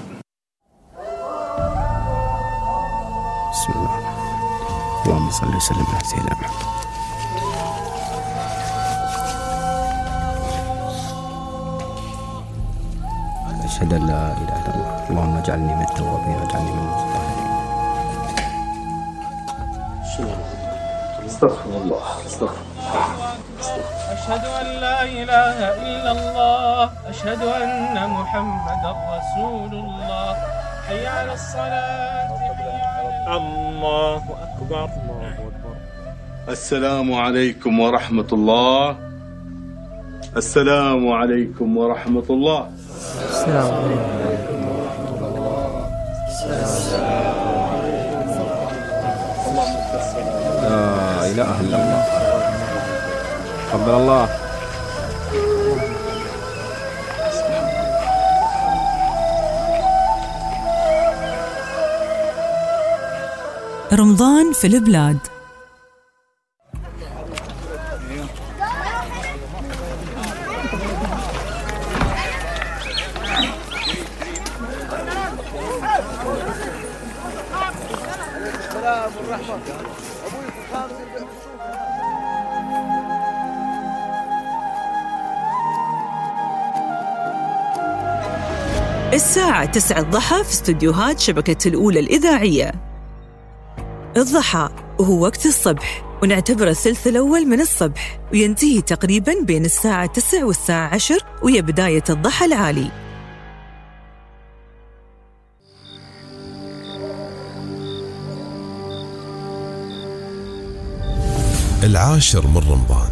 بسم الله اللهم صل وسلم على سيدنا محمد. أشهد أن لا إله إلا الله. اللهم اجعلني من التوابين واجعلني من المتطهرين. استغفر الله استغفر أشهد أن لا إله إلا الله. أشهد أن محمد رسول الله. حي على الصلاة حي على الله أكبر الله أكبر. السلام عليكم ورحمة الله. السلام عليكم ورحمة الله. السلام عليكم ورحمة الله. لا إله إلا الله. تقبل الله. رمضان في البلاد. الساعة تسعة الضحى في استوديوهات شبكة الأولى الإذاعية. الضحى وهو وقت الصبح، ونعتبر الثلث الأول من الصبح، وينتهي تقريباً بين الساعة تسعة والساعة عشر، وهي بداية الضحى العالي. العاشر من رمضان.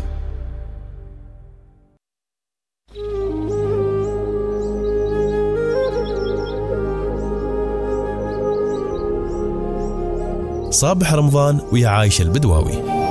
صابح رمضان ويا عايشة البدواوي.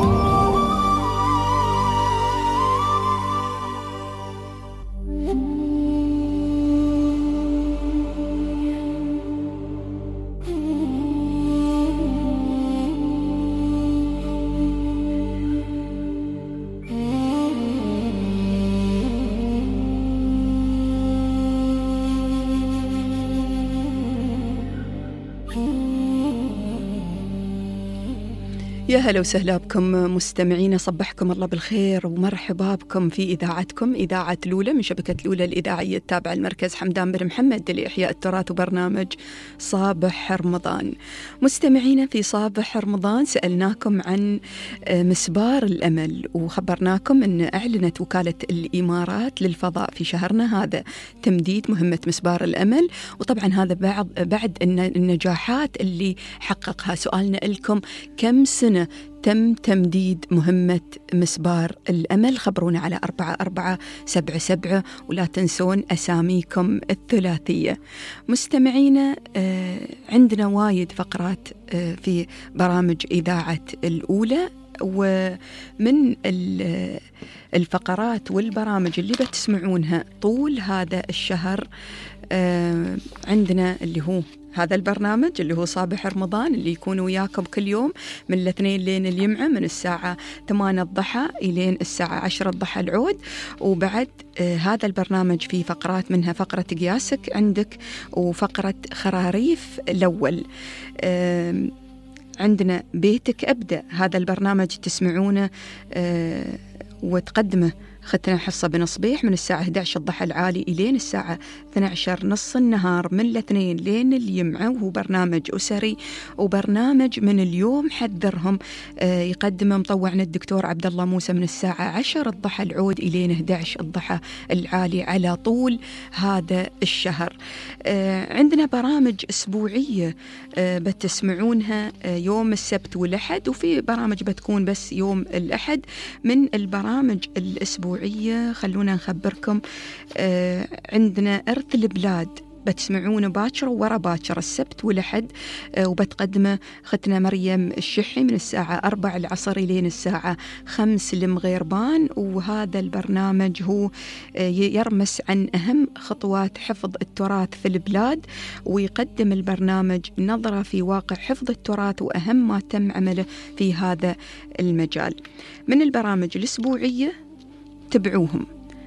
يا هلا وسهلا بكم مستمعين، صبحكم الله بالخير ومرحبا بكم في إذاعتكم إذاعة لولة من شبكة لولة الإذاعية التابعة لمركز حمدان بن محمد لإحياء التراث وبرنامج صابح رمضان. مستمعين في صابح رمضان سألناكم عن مسبار الأمل وخبرناكم أن أعلنت وكالة الإمارات للفضاء في شهرنا هذا تمديد مهمة مسبار الأمل، وطبعا هذا بعد بعد النجاحات اللي حققها. سؤالنا لكم كم سنة تم تمديد مهمة مسبار الأمل؟ خبرونا على أربعة أربعة سبعة سبعة ولا تنسون أساميكم الثلاثية. مستمعينا عندنا وايد فقرات في برامج إذاعة الأولى، ومن الفقرات والبرامج اللي بتسمعونها طول هذا الشهر عندنا اللي هو هذا البرنامج اللي هو صابح رمضان اللي يكون وياكم كل يوم من الاثنين لين الجمعة من الساعة ثمانية الضحى إلين الساعة عشرة الضحى العود. وبعد آه هذا البرنامج فيه فقرات منها فقرة قياسك عندك وفقرة خراريف الأول. آه عندنا بيتك أبدأ، هذا البرنامج تسمعونه آه وتقدمه ختنا حصة بن صبيح من الساعة إحدى عشر الضحى العالي إلين الساعة اثني عشر نص النهار من الاثنين لين الجمعة، وهو برنامج أسري وبرنامج من اليوم حذرهم آه يقدمه مطوعنا الدكتور عبد الله موسى من الساعة عشر الضحى العود إلين إحدى عشر الضحى العالي على طول هذا الشهر. آه عندنا برامج أسبوعية آه بتسمعونها آه يوم السبت والأحد، وفي برامج بتكون بس يوم الأحد. من البرامج الأسبوعية خلونا نخبركم آه عندنا إرث البلاد بتسمعونه باكر وورا باكر السبت والأحد، آه وبتقدمه ختنا مريم الشحي من الساعة أربع العصر لين الساعة خمس المغيربان. وهذا البرنامج هو آه يرمس عن أهم خطوات حفظ التراث في البلاد، ويقدم البرنامج نظرة في واقع حفظ التراث وأهم ما تم عمله في هذا المجال. من البرامج الأسبوعية تبعوهم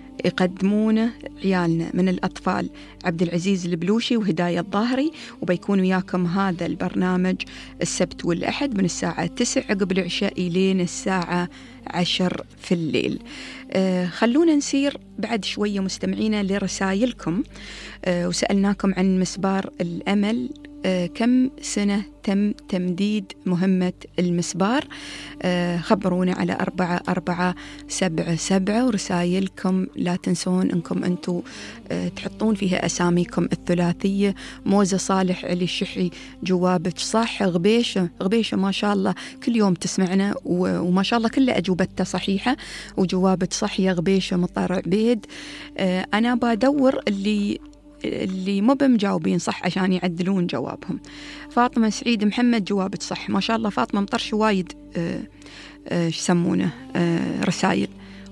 يقدمونه عيالنا من الأطفال عبد العزيز البلوشي وهداية الظاهري، وبيكون وياكم هذا البرنامج السبت والأحد من الساعة تسعة عقب العشاء لين الساعة عشر في الليل. آه خلونا نسير بعد شوية مستمعينا لرسائلكم. آه وسألناكم عن مسبار الأمل آه كم سنة تم تمديد مهمة المسبار؟ آه خبرونا على أربعة أربعة سبعة سبعة، ورسائلكم لا تنسون أنكم أنتوا آه تحطون فيها أساميكم الثلاثية. موزة صالح علي الشحي جوابك صح. غبيشة غبيشة ما شاء الله كل يوم تسمعنا وما شاء الله كل أجوبتها صحيحة وجوابك صح يا غبيشة مطار عبيد. آه أنا بدور اللي اللي مو بمجاوبين صح عشان يعدلون جوابهم. فاطمة سعيد محمد جوابك صح ما شاء الله. فاطمة مطرش وايد آه آه يسمونه آه رسائل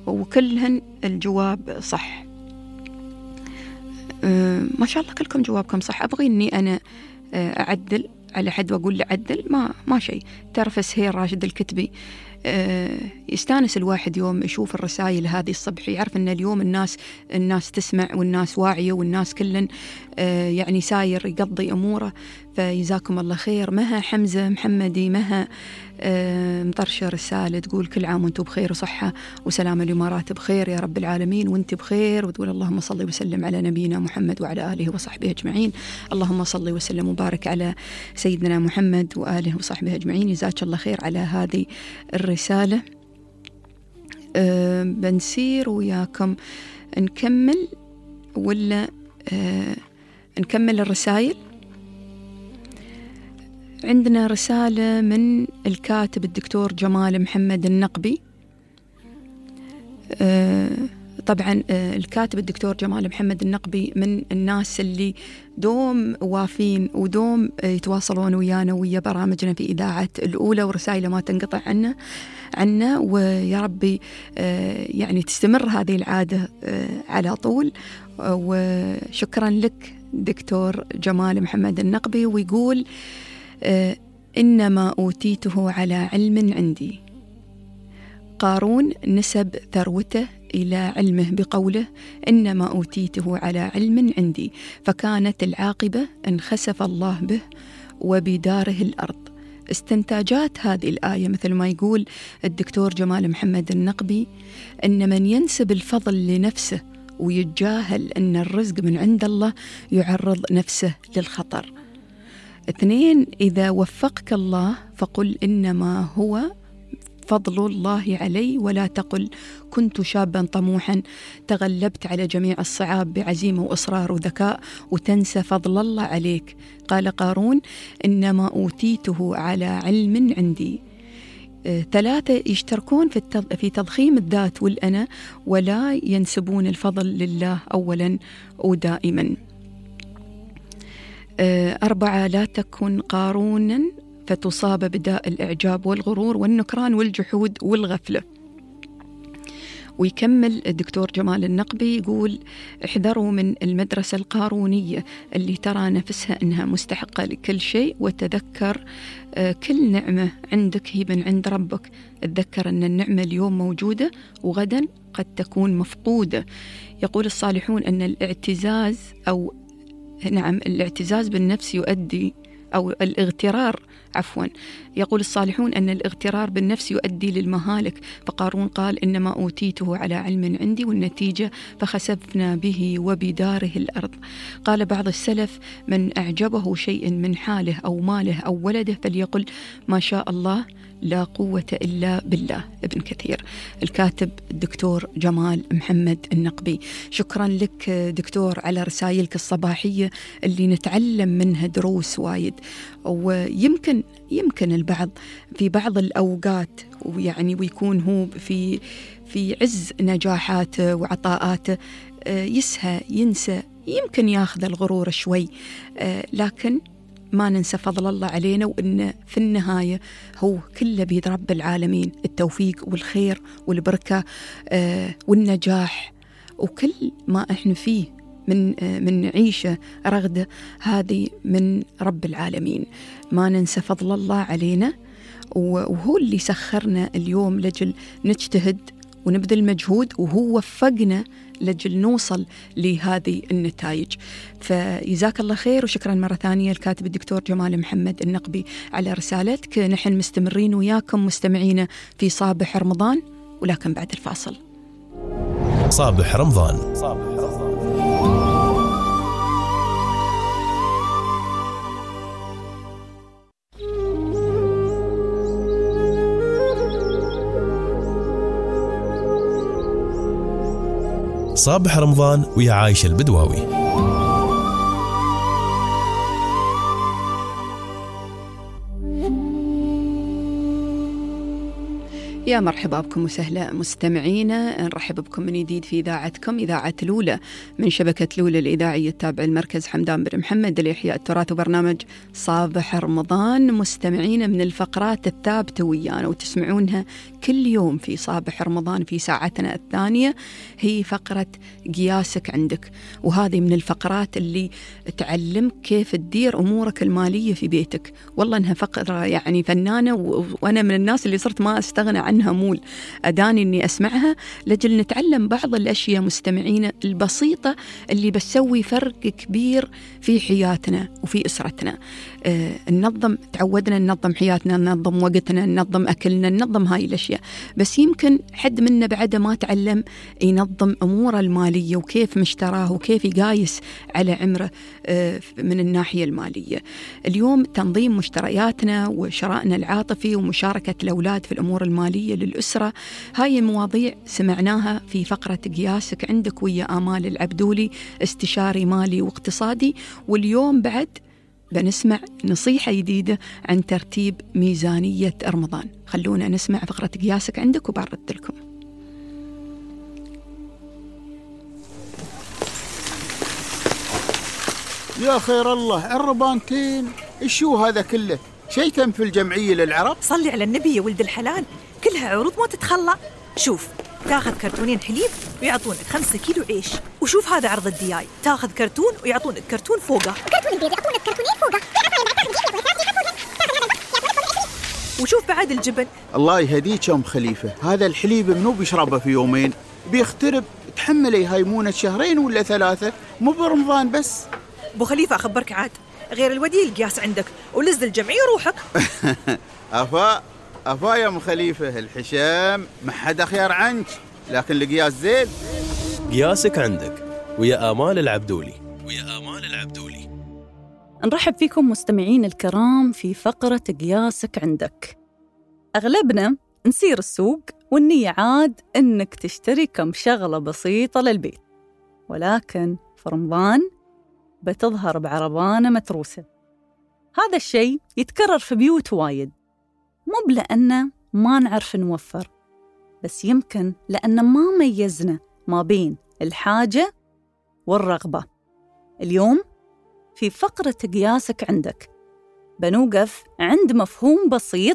وكلهن الجواب صح. آه ما شاء الله كلكم جوابكم صح. أبغي إني أنا آه أعدل على حد وأقول له عدل ما ما شيء. ترفس هي راشد الكتبي آه يستانس الواحد يوم يشوف الرسائل هذه الصبح، يعرف أن اليوم الناس الناس تسمع والناس واعية والناس كلن آه يعني ساير يقضي أموره. فيجزاكم الله خير. مها حمزة محمدي مها آه مطرشة رسالة تقول كل عام وانتم بخير وصحة وسلامة، الإمارات بخير يا رب العالمين وانت بخير، وتقول اللهم صل وسلم على نبينا محمد وعلى آله وصحبه أجمعين. اللهم صل وسلم وبارك على سيدنا محمد وآله وصحبه أجمعين. جزاك الله خير على هذه الرسالة. أه بنسير وياكم نكمل ولا أه نكمل الرسائل. عندنا رسالة من الكاتب الدكتور جمال محمد النقبي. أه طبعا الكاتب الدكتور جمال محمد النقبي من الناس اللي دوم وافين ودوم يتواصلون ويانا ويا برامجنا في إذاعة الأولى، ورسائله ما تنقطع عنا عنا ويا ربي يعني تستمر هذه العادة على طول. وشكرا لك دكتور جمال محمد النقبي. ويقول إنما أوتيته على علم عندي. قارون نسب ثروته إلى علمه بقوله إنما أوتيته على علم عندي، فكانت العاقبة أن خسف الله به وبداره الأرض. استنتاجات هذه الآية مثل ما يقول الدكتور جمال محمد النقبي أن من ينسب الفضل لنفسه ويتجاهل أن الرزق من عند الله يعرض نفسه للخطر. اثنين، إذا وفقك الله فقل إنما هو فضل الله علي، ولا تقل كنت شابا طموحا تغلبت على جميع الصعاب بعزيمة وإصرار وذكاء وتنسى فضل الله عليك. قال قارون إنما أوتيته على علم عندي. ثلاثة، يشتركون في في تضخيم الذات والأنا ولا ينسبون الفضل لله أولا ودائما. أربعة، لا تكن قارونا فتصاب بداء الإعجاب والغرور والنكران والجحود والغفلة. ويكمل الدكتور جمال النقبي يقول احذروا من المدرسة القارونية اللي ترى نفسها أنها مستحقة لكل شيء، وتذكر كل نعمة عندك هي من عند ربك. تذكر أن النعمة اليوم موجودة وغدا قد تكون مفقودة. يقول الصالحون أن الاعتزاز أو نعم الاعتزاز بالنفس يؤدي أو الاغترار عفوا يقول الصالحون أن الاغترار بالنفس يؤدي للمهالك. فقارون قال إنما أوتيته على علم عندي، والنتيجة فخسفنا به وبداره الأرض. قال بعض السلف من أعجبه شيء من حاله أو ماله أو ولده فليقل ما شاء الله لا قوة إلا بالله. ابن كثير. الكاتب الدكتور جمال محمد النقبي. شكرا لك دكتور على رسائلك الصباحية اللي نتعلم منها دروس وايد. ويمكن يمكن البعض في بعض الأوقات ويعني ويكون هو في في عز نجاحاته وعطاءاته يسهى ينسى، يمكن ياخذ الغرور شوي، لكن ما ننسى فضل الله علينا، وإن في النهاية هو كله بيد رب العالمين. التوفيق والخير والبركة والنجاح وكل ما إحنا فيه من من عيشة رغدة هذه من رب العالمين. ما ننسى فضل الله علينا، وهو اللي سخرنا اليوم لجل نجتهد ونبذل مجهود، وهو وفقنا لجل نوصل لهذه النتائج. فجزاك الله خير، وشكرا مرة ثانية الكاتب الدكتور جمال محمد النقبي على رسالتك. نحن مستمرين وياكم مستمعينا في صابح رمضان، ولكن بعد الفاصل. صابح رمضان. صابح رمضان. صابح رمضان ويا عايشة البدواوي. يا مرحبا بكم وسهلا مستمعينا، نرحب بكم من جديد في إذاعتكم إذاعة الأولى من شبكة الأولى الإذاعية التابعة المركز حمدان بن محمد لإحياء التراث، وبرنامج صابح رمضان. مستمعينا من الفقرات الثابتة ويانا وتسمعونها كل يوم في صابح رمضان في ساعتنا الثانية هي فقرة قياسك عندك، وهذه من الفقرات اللي تعلمك كيف تدير أمورك المالية في بيتك. والله إنها فقرة يعني فنانة، وأنا من الناس اللي صرت ما أستغنى عنها مول أداني أني أسمعها لجل نتعلم بعض الأشياء مستمعين البسيطة اللي بتسوي فرق كبير في حياتنا وفي أسرتنا. آه ننظم، تعودنا ننظم حياتنا، ننظم وقتنا، ننظم أكلنا، ننظم هاي الأشياء، بس يمكن حد منا بعد ما تعلم ينظم أموره المالية وكيف مشتراه وكيف يقايس على عمره آه من الناحية المالية. اليوم تنظيم مشترياتنا وشرائنا العاطفي ومشاركة الأولاد في الأمور المالية للأسرة، هاي المواضيع سمعناها في فقرة قياسك عندك ويا آمال العبدولي، استشاري مالي واقتصادي. واليوم بعد بنسمع نصيحة جديدة عن ترتيب ميزانية رمضان. خلونا نسمع فقرة قياسك عندك وبعرض لكم. يا خير الله، الربانتين شو هذا كله؟ شي تم في الجمعية للعرب؟ صلي على النبي يا ولد الحلال، كلها عروض ما تتخلى. شوف، تاخذ كرتونين حليب ويعطونك خمسة كيلو عيش. وشوف هذا عرض الدياي، تاخذ كرتون ويعطونك كرتون فوقه. كرتون البيض يعطونك كرتونين فوقه. وشوف بعد الجبن. الله يهديك يا ام خليفة، هذا الحليب منو بيشربه في يومين؟ بيخترب، تحملي هاي مونة شهرين ولا ثلاثة، مو برمضان بس. ابو خليفة أخبرك عاد، غير الودي القياس عندك ولز الجمعية روحك. أفا أفا يا ام خليفة، الحشام ما حدا خيار عنك، لكن القياس زين. قياسك عندك ويا آمال العبدولي. ويا آمال العبدولي. نرحب فيكم مستمعين الكرام في فقرة قياسك عندك. أغلبنا نسير السوق والنية عاد إنك تشتري كم شغلة بسيطة للبيت، ولكن في رمضان بتظهر بعربانة متروسة. هذا الشيء يتكرر في بيوت وايد، مو لأنه ما نعرف نوفر، بس يمكن لأن ما ميزنا ما بين الحاجة والرغبة. اليوم في فقرة قياسك عندك بنوقف عند مفهوم بسيط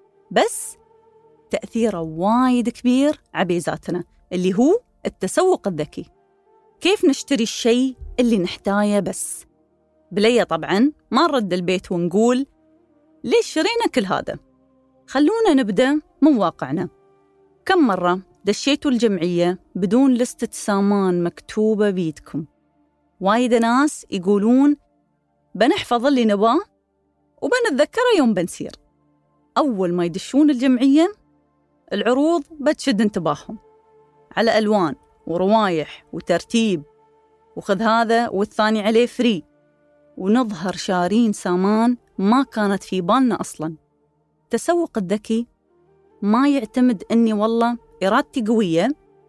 بس تأثيره وايد كبير عبيزاتنا، اللي هو التسوق الذكي. كيف نشتري الشيء اللي نحتاجه بس بلية؟ طبعاً ما نرد البيت ونقول ليش شرينا كل هذا. خلونا نبدأ من واقعنا. كم مرة دشيتوا الجمعية بدون لستة سامان مكتوبة بيدكم؟ وايد ناس يقولون بنحفظ اللي نباه وبنتذكره يوم بنسير. أول ما يدشون الجمعية العروض بتشد انتباههم على ألوان وروايح وترتيب، وخذ هذا والثاني عليه فري، ونظهر شارين سامان ما كانت في بالنا أصلاً. التسوق الذكي ما يعتمد أني والله إرادتي قوية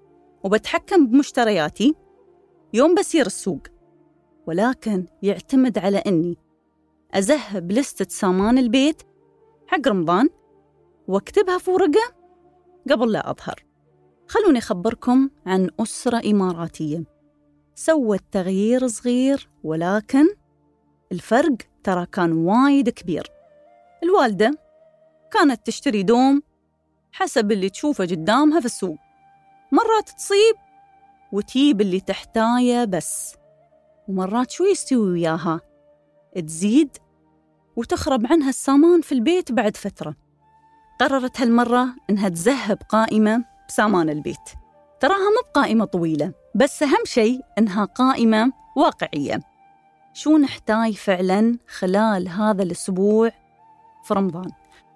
وبتحكم بمشترياتي يوم بسير السوق، ولكن يعتمد على أني أذهب لستة سامان البيت حق رمضان واكتبها في ورقة قبل لا أظهر. خلوني أخبركم عن أسرة إماراتية سوت تغيير صغير، ولكن الفرق ترى كان وايد كبير. الوالدة كانت تشتري دوم حسب اللي تشوفه قدامها في السوق، مرات تصيب وتجيب اللي تحتاجه بس، ومرات شو يستوي وياها تزيد وتخرب عنها السامان في البيت. بعد فترة قررت هالمرة إنها تذهب قائمة بسامان البيت. تراها مو بقائمة طويلة، بس أهم شيء إنها قائمة واقعية. شو نحتاج فعلاً خلال هذا الأسبوع في رمضان؟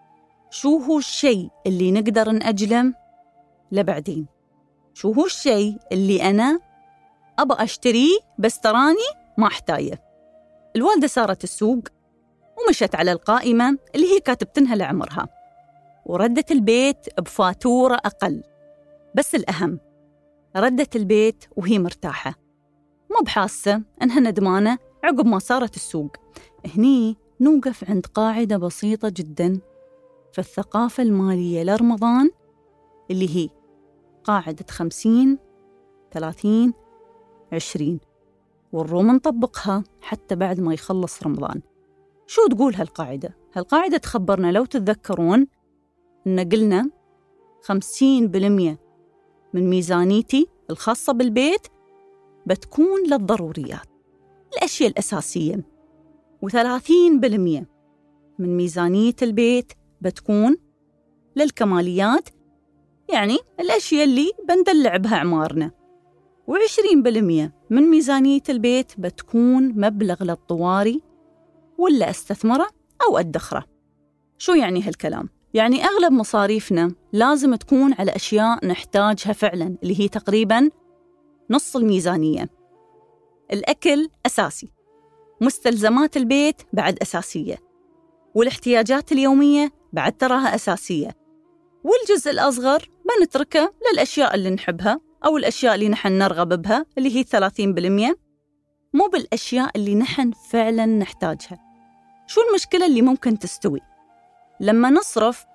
شو هو الشيء اللي نقدر نأجله لبعدين؟ شو هو الشيء اللي أنا أبغى أشتريه بس تراني ما أحتاجه؟ الوالدة سارت السوق ومشت على القائمة اللي هي كاتبتنها لعمرها، وردت البيت بفاتورة أقل، بس الأهم ردت البيت وهي مرتاحة، مو بحاسة أنها ندمانة عقب ما صارت السوق. هني نوقف عند قاعدة بسيطة جداً في الثقافة المالية لرمضان، اللي هي قاعدة خمسين ثلاثين عشرين، والروم نطبقها حتى بعد ما يخلص رمضان. شو تقول هالقاعدة؟ هالقاعدة تخبرنا لو تتذكرون إن قلنا خمسين بالمية من ميزانيتي الخاصة بالبيت بتكون للضروريات، الأشياء الأساسية، وثلاثين بالمية من ميزانية البيت بتكون للكماليات، يعني الأشياء اللي بندلع بها عمارنا، وعشرين بالمية من ميزانية البيت بتكون مبلغ للطوارئ ولا استثمره أو أدخره. شو يعني هالكلام؟ يعني أغلب مصاريفنا لازم تكون على أشياء نحتاجها فعلاً، اللي هي تقريباً نص الميزانية. الأكل أساسي، مستلزمات البيت بعد أساسية، والاحتياجات اليومية بعد تراها أساسية، والجزء الأصغر بنتركه للأشياء اللي نحبها أو الأشياء اللي نحن نرغب بها، اللي هي ثلاثين بالمية، مو بالأشياء اللي نحن فعلاً نحتاجها. شو المشكلة اللي ممكن تستوي لما نصرف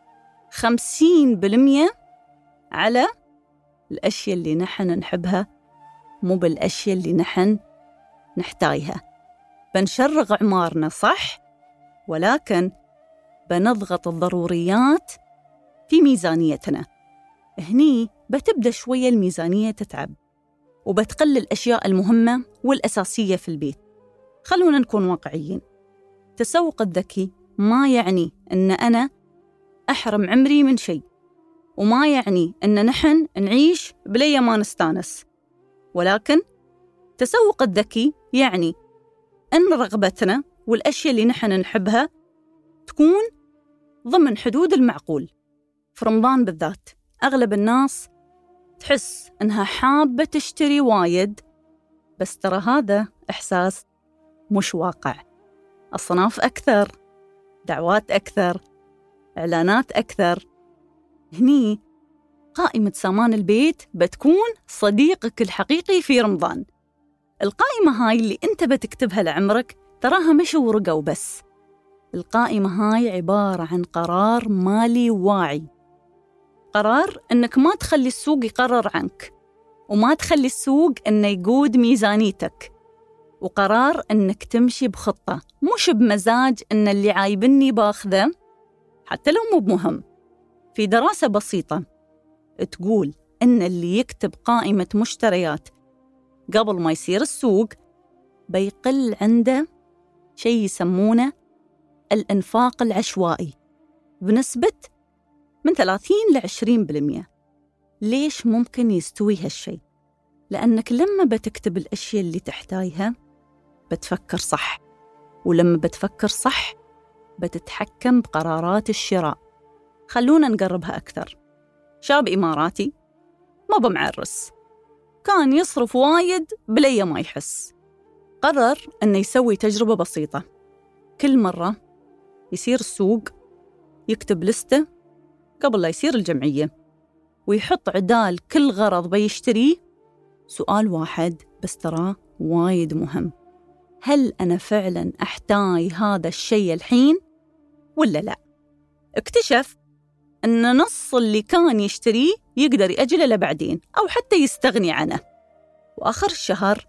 خمسين بالمية على الأشياء اللي نحن نحبها مو بالأشياء اللي نحن نحتاجها؟ بنشرغ عمارنا صح، ولكن بنضغط الضروريات في ميزانيتنا. هني بتبدأ شوية الميزانية تتعب، وبتقل الأشياء المهمة والأساسية في البيت. خلونا نكون واقعيين. التسوق الذكي ما يعني أن أنا أحرم عمري من شيء، وما يعني أن نحن نعيش بلي ما نستانس، ولكن التسوق الذكي يعني أن رغبتنا والأشياء اللي نحن نحبها تكون ضمن حدود المعقول. في رمضان بالذات أغلب الناس تحس أنها حابة تشتري وايد، بس ترى هذا إحساس مش واقع. أصناف أكثر، دعوات أكثر، إعلانات أكثر. هني قائمة سامان البيت بتكون صديقك الحقيقي في رمضان. القائمة هاي اللي أنت بتكتبها لعمرك تراها مش ورقة وبس. القائمة هاي عبارة عن قرار مالي واعي، قرار أنك ما تخلي السوق يقرر عنك، وما تخلي السوق أنه يقود ميزانيتك، وقرار أنك تمشي بخطة مش بمزاج أن اللي عايبني باخذه حتى لو مو بمهم. في دراسة بسيطة تقول أن اللي يكتب قائمة مشتريات قبل ما يصير السوق بيقل عنده شيء يسمونه الإنفاق العشوائي بنسبة من ثلاثين لعشرين بالمئة. ليش ممكن يستوي هالشيء؟ لأنك لما بتكتب الأشياء اللي تحتاجها بتفكر صح، ولما بتفكر صح بتتحكم بقرارات الشراء. خلونا نقربها أكثر. شاب إماراتي ما بمعرس، كان يصرف وايد بلي ما يحس. قرر أنه يسوي تجربة بسيطة. كل مرة يصير السوق يكتب لستة قبل لا يصير الجمعية، ويحط عدال كل غرض بيشتريه سؤال واحد بس تراه وايد مهم: هل أنا فعلاً أحتاج هذا الشيء الحين ولا لا؟ اكتشف أن نص اللي كان يشتريه يقدر يأجله لبعدين أو حتى يستغني عنه. وآخر الشهر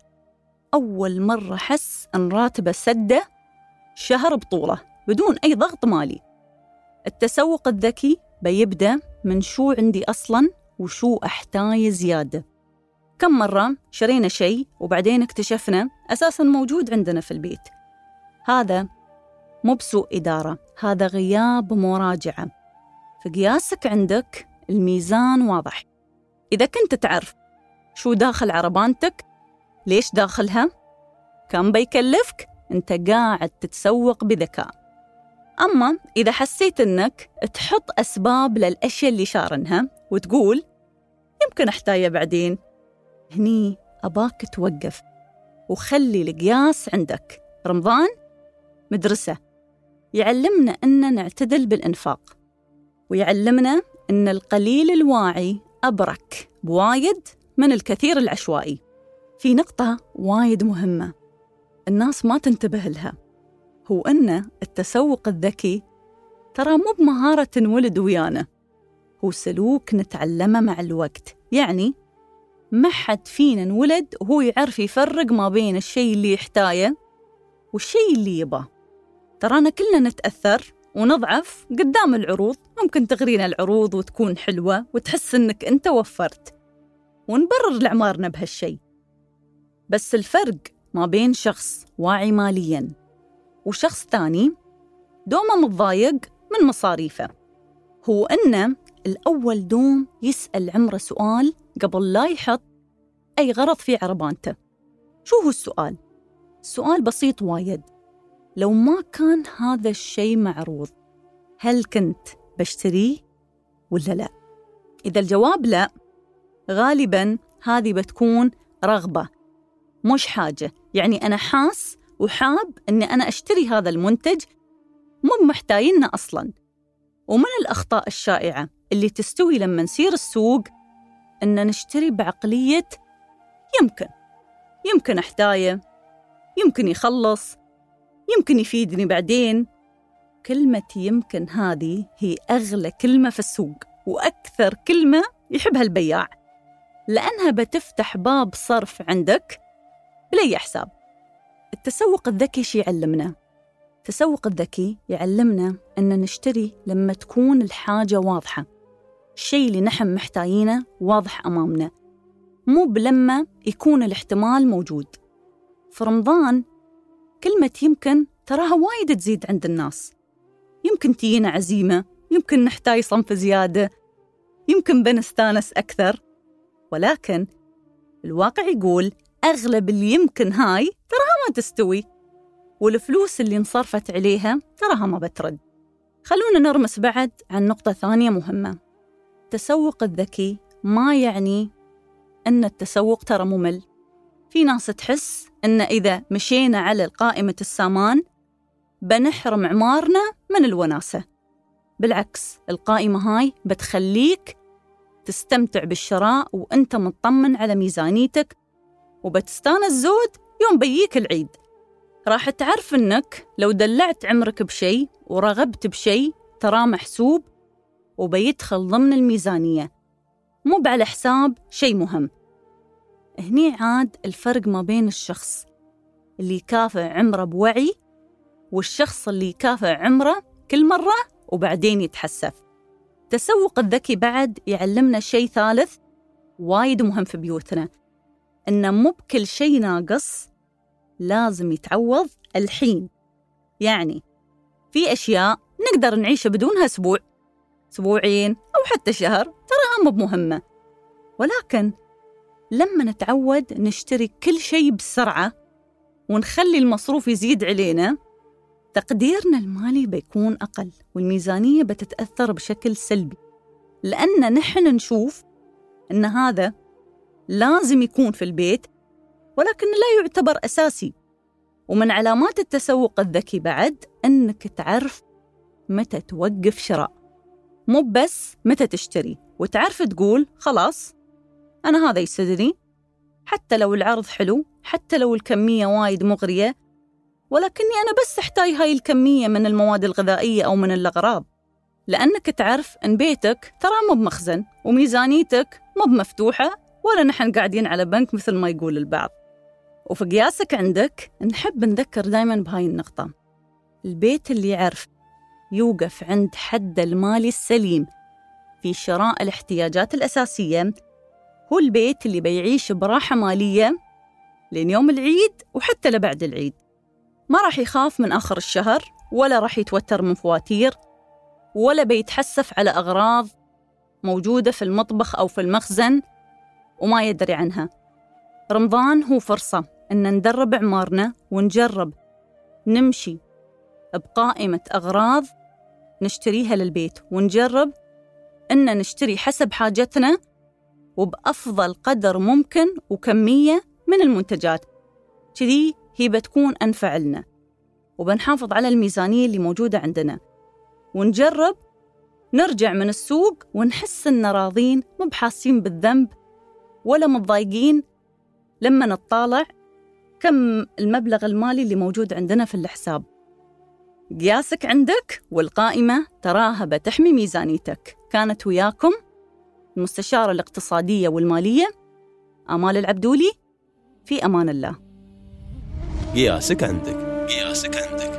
أول مرة حس أن راتبه سده شهر بطولة بدون أي ضغط مالي. التسوق الذكي بيبدأ من شو عندي أصلاً وشو أحتاج زيادة. كم مرة شرينا شيء وبعدين اكتشفنا أساساً موجود عندنا في البيت. هذا مو بسوء إدارة، هذا غياب مراجعة. في قياسك عندك الميزان واضح. إذا كنت تعرف شو داخل عربانتك، ليش داخلها، كم بيكلفك، أنت قاعد تتسوق بذكاء. أما إذا حسيت أنك تحط أسباب للأشياء اللي شارنها وتقول يمكن أحتاجها بعدين، هني أباك توقف وخلي القياس عندك. رمضان مدرسة يعلمنا أن نعتدل بالإنفاق، ويعلمنا أن القليل الواعي أبرك بوايد من الكثير العشوائي. في نقطة وايد مهمة الناس ما تنتبه لها، هو أن التسوق الذكي ترى مو بمهارة ولد ويانا، هو سلوك نتعلمه مع الوقت. يعني ما حد فينا انولد وهو يعرف يفرق ما بين الشيء اللي يحتاجه والشيء اللي يباه. ترانا كلنا نتأثر ونضعف قدام العروض. ممكن تغرينا العروض وتكون حلوة وتحس إنك أنت وفرت، ونبرر لعمارنا بهالشيء. بس الفرق ما بين شخص واعي مالياً وشخص تاني دوما متضايق من مصاريفه هو أنه الأول دوم يسأل عمره سؤال قبل لا يحط أي غرض في عربانته. شو هو السؤال؟ السؤال بسيط وايد: لو ما كان هذا الشيء معروض هل كنت بشتريه ولا لا؟ إذا الجواب لا، غالباً هذه بتكون رغبة مش حاجة. يعني أنا حاس وحاب أني أنا أشتري هذا المنتج، مو محتاجينه أصلاً. ومن الأخطاء الشائعة اللي تستوي لما نسير السوق أن نشتري بعقلية يمكن يمكن أحتاجه، يمكن يخلص، يمكن يفيدني بعدين. كلمة يمكن هذه هي أغلى كلمة في السوق، وأكثر كلمة يحبها البياع، لأنها بتفتح باب صرف عندك بلي حساب. التسوق الذكي شي يعلمنا؟ التسوق الذكي يعلمنا أن نشتري لما تكون الحاجة واضحة، الشيء اللي نحن محتاجينه واضح أمامنا، مو بلما يكون الاحتمال موجود. في رمضان كلمة يمكن تراها وايد تزيد عند الناس، يمكن تجينا عزيمة، يمكن نحتاج صنف زيادة، يمكن بنستانس أكثر، ولكن الواقع يقول أغلب اللي يمكن هاي تراها ما تستوي، والفلوس اللي انصرفت عليها تراها ما بترد. خلونا نرمس بعد عن نقطة ثانية مهمة. التسوق الذكي ما يعني أن التسوق ترى ممل. في ناس تحس أن إذا مشينا على قائمة السامان بنحرم عمارنا من الوناسة. بالعكس، القائمة هاي بتخليك تستمتع بالشراء وأنت مطمن على ميزانيتك، وبتستانس زود يوم بييك العيد. راح تعرف أنك لو دلعت عمرك بشيء ورغبت بشيء تراه محسوب وبيدخل ضمن الميزانية، مو على حساب شيء مهم. هني عاد الفرق ما بين الشخص اللي يكافئ عمره بوعي والشخص اللي يكافئ عمره كل مرة وبعدين يتحسف. التسوق الذكي بعد يعلمنا شيء ثالث وايد مهم في بيوتنا، إن مو بكل شيء ناقص لازم يتعوض الحين. يعني في أشياء نقدر نعيش بدونها أسبوع، أسبوعين أو حتى شهر، تراها مو مهمة، ولكن لما نتعود نشتري كل شيء بسرعة ونخلي المصروف يزيد علينا، تقديرنا المالي بيكون أقل والميزانية بتتأثر بشكل سلبي، لأن نحن نشوف أن هذا لازم يكون في البيت ولكن لا يعتبر أساسي. ومن علامات التسوق الذكي بعد أنك تعرف متى توقف شراء، مو بس متى تشتري، وتعرف تقول خلاص أنا هذا يسدني، حتى لو العرض حلو، حتى لو الكمية وايد مغرية، ولكني أنا بس أحتاج هاي الكمية من المواد الغذائية أو من الأغراض، لأنك تعرف أن بيتك ترى مو بمخزن وميزانيتك مو بمفتوحة ولا نحن قاعدين على بنك مثل ما يقول البعض. وفي قياسك عندك نحب نذكر دايماً بهاي النقطة، البيت اللي يعرف يوقف عند حد المالي السليم في شراء الاحتياجات الأساسية هو البيت اللي بيعيش براحة مالية لين يوم العيد وحتى لبعد العيد. ما راح يخاف من آخر الشهر، ولا راح يتوتر من فواتير، ولا بيتحسف على أغراض موجودة في المطبخ أو في المخزن وما يدري عنها. رمضان هو فرصة أن ندرب عمارنا ونجرب نمشي بقائمة أغراض نشتريها للبيت، ونجرب أن نشتري حسب حاجتنا وبأفضل قدر ممكن وكمية من المنتجات. كذي هي بتكون أنفع لنا، وبنحافظ على الميزانية اللي موجودة عندنا، ونجرب نرجع من السوق ونحس إن راضين، مو بحاسين بالذنب ولا متضايقين لما نطالع كم المبلغ المالي اللي موجود عندنا في الحساب. قياسك عندك والقائمة تراها بتحمي ميزانيتك. كانت وياكم المستشارة الاقتصادية والمالية آمال العبدولي، في أمان الله. قياسك عندك، قياسك عندك.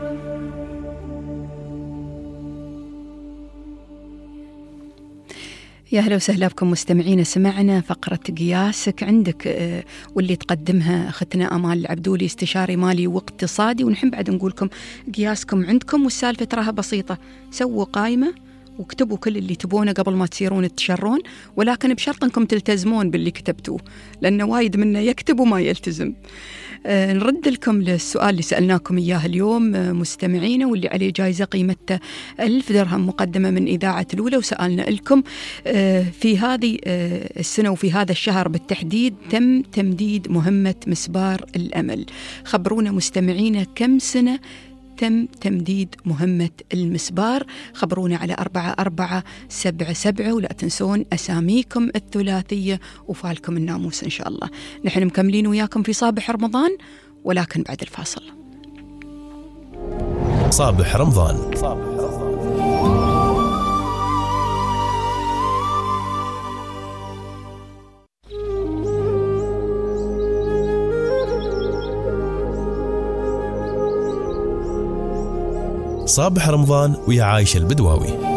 يا أهلا وسهلا بكم مستمعين. سمعنا فقرة قياسك عندك واللي تقدمها أختنا آمال العبدولي، استشاري مالي واقتصادي، ونحب بعد نقولكم قياسكم عندكم، والسالفة تراها بسيطة. سووا قائمة واكتبوا كل اللي تبونه قبل ما تصيرون تشرون، ولكن بشرط أنكم تلتزمون باللي كتبتوه، لأن وايد منا يكتب وما يلتزم. آه نرد لكم للسؤال اللي سألناكم إياه اليوم آه مستمعينا، واللي عليه جائزة قيمته ألف درهم مقدمة من إذاعة الأولى. وسألنا لكم آه في هذه آه السنة وفي هذا الشهر بالتحديد تم تمديد مهمة مسبار الأمل. خبرونا مستمعينا كم سنة تم تمديد مهمة المسبار، خبرونا على أربعة أربعة سبعة سبعة، ولا تنسون أساميكم الثلاثية وفالكم الناموس إن شاء الله. نحن مكملين وياكم في صابح رمضان، ولكن بعد الفاصل. صابح رمضان. صابح رمضان. صابح رمضان ويا عايشة البدواوي.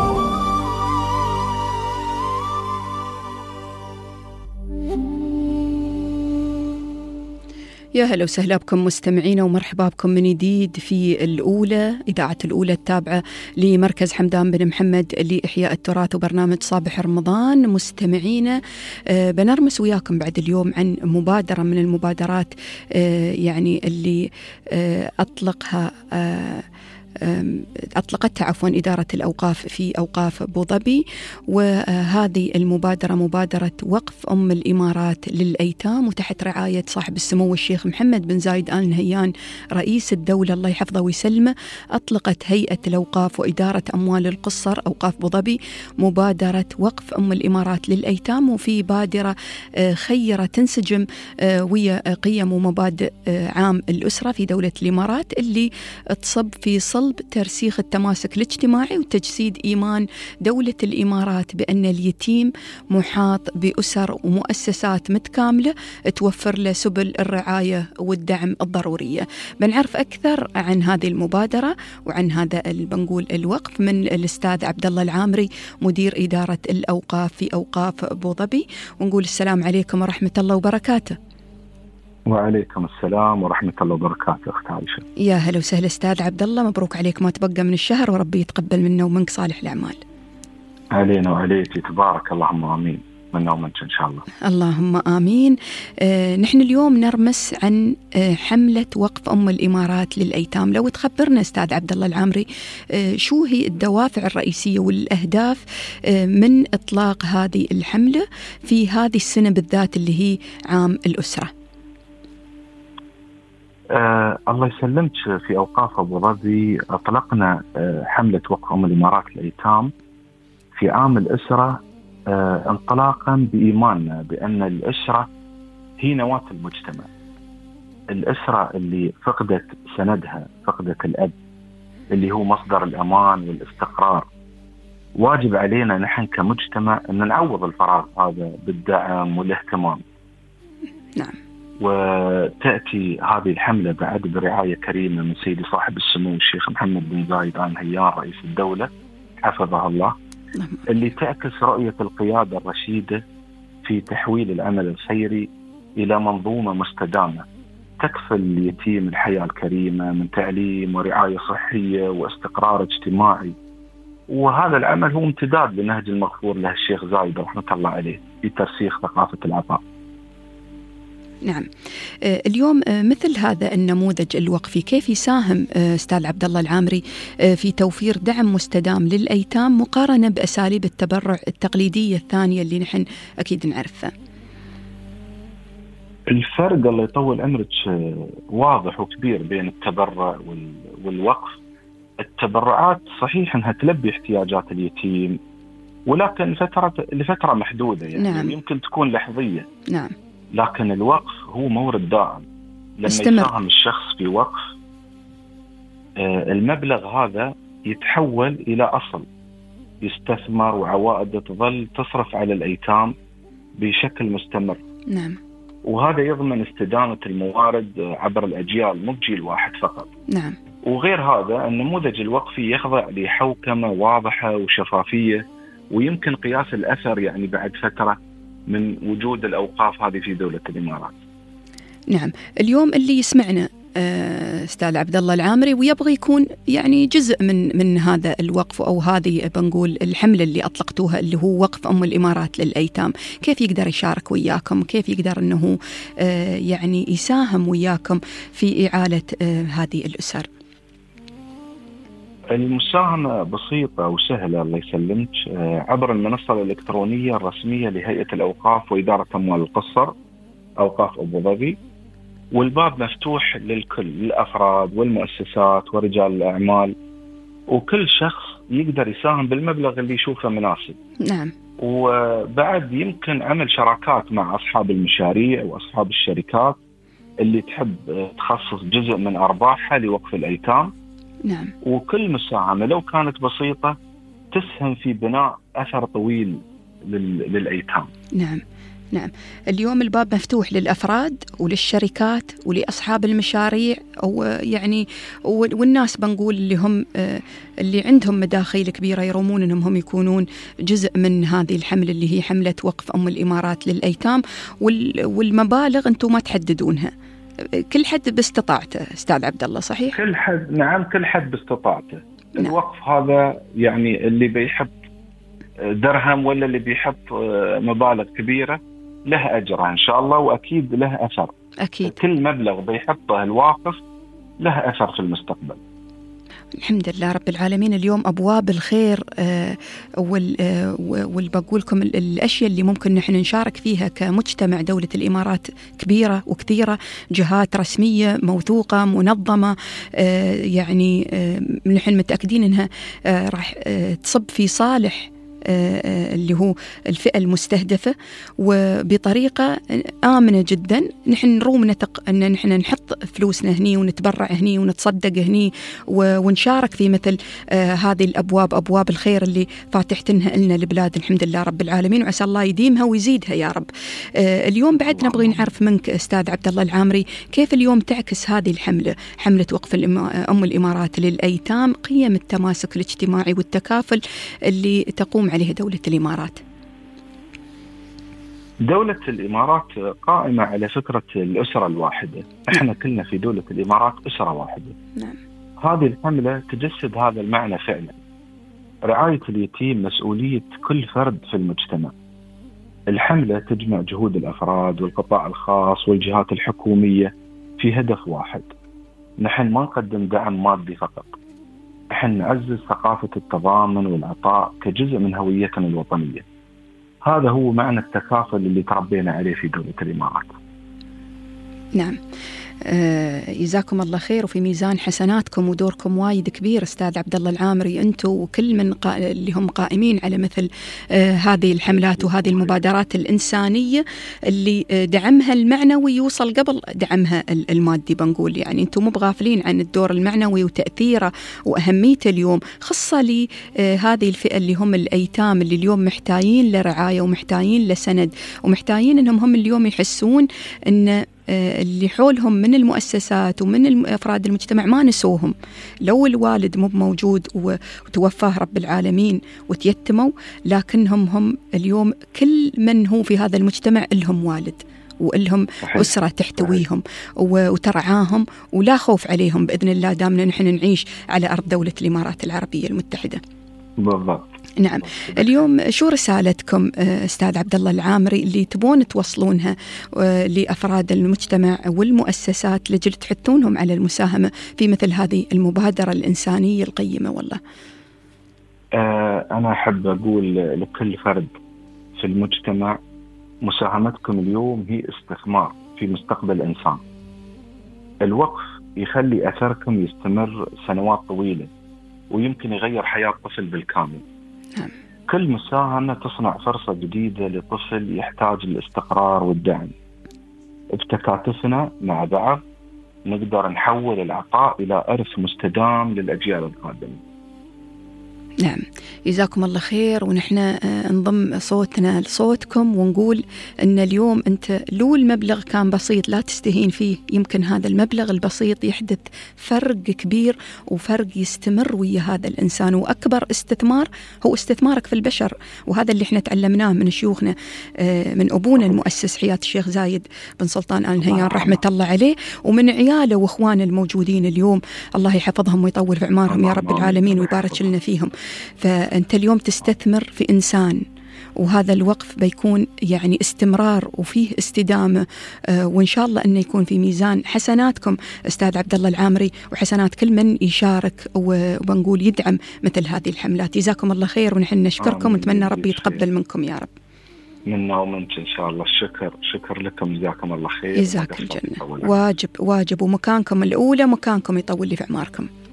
يا هلا وسهلا بكم مستمعينا ومرحبا بكم من جديد في الأولى، إذاعة الأولى التابعة لمركز حمدان بن محمد لإحياء التراث وبرنامج صابح رمضان. مستمعينا آه بنرمس وياكم بعد اليوم عن مبادرة من المبادرات آه يعني اللي آه أطلقها آه أطلقتها عفوا إدارة الأوقاف في أوقاف أبو ظبي، وهذه المبادرة مبادرة وقف أم الإمارات للأيتام، وتحت رعاية صاحب السمو الشيخ محمد بن زايد آل نهيان رئيس الدولة الله يحفظه ويسلمه. أطلقت هيئة الأوقاف وإدارة أموال القصر أوقاف أبو ظبي مبادرة وقف أم الإمارات للأيتام، وفي بادرة خيرة تنسجم ويا قيم ومبادئ عام الأسرة في دولة الإمارات اللي تصب في صلب ترسيخ التماسك الاجتماعي وتجسيد إيمان دولة الإمارات بأن اليتيم محاط بأسر ومؤسسات متكاملة توفر له سبل الرعاية والدعم الضرورية. بنعرف أكثر عن هذه المبادرة وعن هذا بنقول الوقف من الأستاذ عبد الله العامري مدير إدارة الأوقاف في أوقاف أبو ظبي، ونقول السلام عليكم ورحمة الله وبركاته. وعليكم السلام ورحمة الله وبركاته أخت عائشة. يا هلا وسهلا أستاذ عبد الله، مبروك عليك ما تبقى من الشهر، وربي يتقبل منا ومنك صالح الأعمال. علينا وعليك تبارك، اللهم آمين، منا ومنك إن شاء الله. اللهم آمين. آه نحن اليوم نرمس عن آه حملة وقف أم الإمارات للأيتام. لو تخبرنا أستاذ عبد الله العامري آه شو هي الدوافع الرئيسية والأهداف آه من إطلاق هذه الحملة في هذه السنة بالذات اللي هي عام الأسرة؟ آه الله يسلمك. في أوقاف أبو ظبي أطلقنا آه حملة وقف أم الإمارات للأيتام في عام الأسرة، آه انطلاقا بإيماننا بأن الأسرة هي نواة المجتمع. الأسرة اللي فقدت سندها، فقدت الأب اللي هو مصدر الأمان والاستقرار، واجب علينا نحن كمجتمع أن نعوض الفراغ هذا بالدعم والاهتمام. نعم. وتأتي هذه الحملة بعد برعاية كريمة من سيدي صاحب السمو الشيخ محمد بن زايد آل نهيان رئيس الدولة حفظه الله، اللي تعكس رؤية القيادة الرشيدة في تحويل العمل الخيري إلى منظومة مستدامة تكفل اليتيم الحياة الكريمة من تعليم ورعاية صحية واستقرار اجتماعي. وهذا العمل هو امتداد لنهج المغفور له الشيخ زايد رحمة الله عليه في ترسيخ ثقافة العطاء. نعم. اليوم مثل هذا النموذج الوقفي كيف يساهم أستاذ عبد الله العامري في توفير دعم مستدام للأيتام مقارنة بأساليب التبرع التقليدية الثانية اللي نحن أكيد نعرفها؟ الفرق الله يطول عمرك واضح وكبير بين التبرع والوقف. التبرعات صحيح أنها تلبي احتياجات اليتيم، ولكن فترة لفترة محدودة يعني. نعم. يمكن تكون لحظية. نعم. لكن الوقف هو مورد دائم. لما استمر. يساهم الشخص في وقف آه المبلغ هذا يتحول إلى أصل يستثمر، وعوائده تظل تصرف على الأيتام بشكل مستمر. نعم. وهذا يضمن استدامة الموارد عبر الأجيال، مو بجيل واحد فقط. نعم. وغير هذا النموذج الوقفي يخضع لحوكمة واضحة وشفافية، ويمكن قياس الأثر يعني بعد فترة من وجود الأوقاف هذه في دولة الإمارات. نعم. اليوم اللي يسمعنا أستاذ عبد الله العامري ويبغى يكون يعني جزء من من هذا الوقف أو هذه بنقول الحملة اللي أطلقتوها اللي هو وقف أم الإمارات للأيتام، كيف يقدر يشارك وياكم؟ كيف يقدر أنه يعني يساهم وياكم في إعالة هذه الأسر؟ المساهمة بسيطة وسهلة الله يسلمك، عبر المنصة الإلكترونية الرسمية لهيئة الأوقاف وإدارة أموال القصر أوقاف أبو ظبي، والباب مفتوح للكل، للأفراد والمؤسسات ورجال الأعمال، وكل شخص يقدر يساهم بالمبلغ اللي يشوفه مناسب. نعم. وبعد يمكن عمل شراكات مع أصحاب المشاريع وأصحاب الشركات اللي تحب تخصص جزء من أرباحها لوقف الأيتام. نعم. وكل مساهمة لو كانت بسيطة تسهم في بناء أثر طويل لل... للأيتام. نعم. نعم، اليوم الباب مفتوح للأفراد وللشركات ولأصحاب المشاريع ويعني والناس بنقول اللي هم اللي عندهم مداخيل كبيرة يرومون أنهم هم يكونون جزء من هذه الحملة اللي هي حملة وقف أم الإمارات للأيتام، والمبالغ أنتم ما تحددونها، كل حد باستطاعته أستاذ عبد الله، صحيح؟ كل حد، نعم، كل حد باستطاعته. نعم. الوقف هذا يعني اللي بيحب درهم ولا اللي بيحب مبالغ كبيرة له أجره إن شاء الله، وأكيد له أثر. أكيد كل مبلغ بيحطه الواقف له أثر في المستقبل. الحمد لله رب العالمين. اليوم أبواب الخير آه والبقول لكم الأشياء اللي ممكن نحن نشارك فيها كمجتمع دولة الإمارات كبيرة وكثيرة، جهات رسمية موثوقة منظمة، آه يعني آه نحن متأكدين أنها آه راح آه تصب في صالح اللي هو الفئة المستهدفة وبطريقة آمنة جدا. نحن نروم نتق أن نحن نحط فلوسنا هني ونتبرع هني ونتصدق هني ونشارك في مثل آه هذه الأبواب، أبواب الخير اللي فاتحتنها لنا البلاد الحمد لله رب العالمين، وعسى الله يديمها ويزيدها يا رب. آه اليوم بعد نبغي نعرف منك أستاذ عبد الله العامري، كيف اليوم تعكس هذه الحملة، حملة وقف أم الإمارات للأيتام، قيم التماسك الاجتماعي والتكافل اللي تقوم عليه دولة الإمارات؟ دولة الإمارات قائمة على فكرة الأسرة الواحدة. إحنا كلنا في دولة الإمارات أسرة واحدة. نعم. هذه الحملة تجسد هذا المعنى فعلا. رعاية اليتيم مسؤولية كل فرد في المجتمع. الحملة تجمع جهود الأفراد والقطاع الخاص والجهات الحكومية في هدف واحد. نحن ما نقدم دعم مادي فقط، نحن نعزز ثقافة التضامن والعطاء كجزء من هويتنا الوطنية. هذا هو معنى التكافل اللي تربينا عليه في دولة الإمارات. نعم. آه، جزاكم الله خير، وفي ميزان حسناتكم ودوركم وايد كبير أستاذ عبد الله العامري، أنتم وكل من قا... اللي هم قائمين على مثل آه هذه الحملات وهذه المبادرات الإنسانية اللي آه دعمها المعنوي يوصل قبل دعمها المادي. بنقول يعني أنتم مو بغافلين عن الدور المعنوي وتأثيره وأهميته اليوم، خاصة لي آه هذه الفئة اللي هم الأيتام اللي اليوم محتاجين لرعاية ومحتاجين لسند ومحتاجين أنهم هم اليوم يحسون أن اللي حولهم من المؤسسات ومن أفراد المجتمع ما نسوهم. لو الوالد مو موجود وتوفاه رب العالمين وتيتموا، لكنهم هم اليوم كل من هو في هذا المجتمع لهم والد وإلهم أسرة تحتويهم وترعاهم ولا خوف عليهم بإذن الله دامنا نحن نعيش على أرض دولة الإمارات العربية المتحدة. بالضبط. نعم. اليوم شو رسالتكم أستاذ عبد الله العامري اللي تبون توصلونها لأفراد المجتمع والمؤسسات لجل تحثونهم على المساهمة في مثل هذه المبادرة الإنسانية القيمة؟ والله أنا أحب أقول لكل فرد في المجتمع، مساهمتكم اليوم هي استثمار في مستقبل إنسان. الوقف يخلي أثركم يستمر سنوات طويلة ويمكن يغير حياة طفل بالكامل. نعم. كل مساهمة تصنع فرصة جديدة لطفل يحتاج الاستقرار والدعم. بتكاتفنا مع بعض نقدر نحول العطاء إلى إرث مستدام للأجيال القادمة. نعم، جزاكم الله خير. ونحن نضم صوتنا لصوتكم ونقول أن اليوم أنت لو المبلغ كان بسيط لا تستهين فيه، يمكن هذا المبلغ البسيط يحدث فرق كبير وفرق يستمر ويا هذا الإنسان. وأكبر استثمار هو استثمارك في البشر، وهذا اللي احنا تعلمناه من شيوخنا، من أبونا المؤسس حياة الشيخ زايد بن سلطان آل نهيان رحمة الله عليه، ومن عياله وإخوانه الموجودين اليوم، الله يحفظهم ويطول في أعمارهم يا رب العالمين ويبارك لنا فيهم. فأنت اليوم تستثمر في إنسان، وهذا الوقف بيكون يعني استمرار وفيه استدامة، آه وإن شاء الله أنه يكون في ميزان حسناتكم أستاذ عبد الله العامري وحسنات كل من يشارك وبنقول يدعم مثل هذه الحملات. جزاكم الله خير، ونحن نشكركم ونتمنى ربي يتقبل منكم يا رب. منا ومنك إن شاء الله. الشكر شكر لكم، جزاكم الله خير. جزاك الجنة. واجب واجب، ومكانكم الأولى مكانكم يطول لي في أعماركم.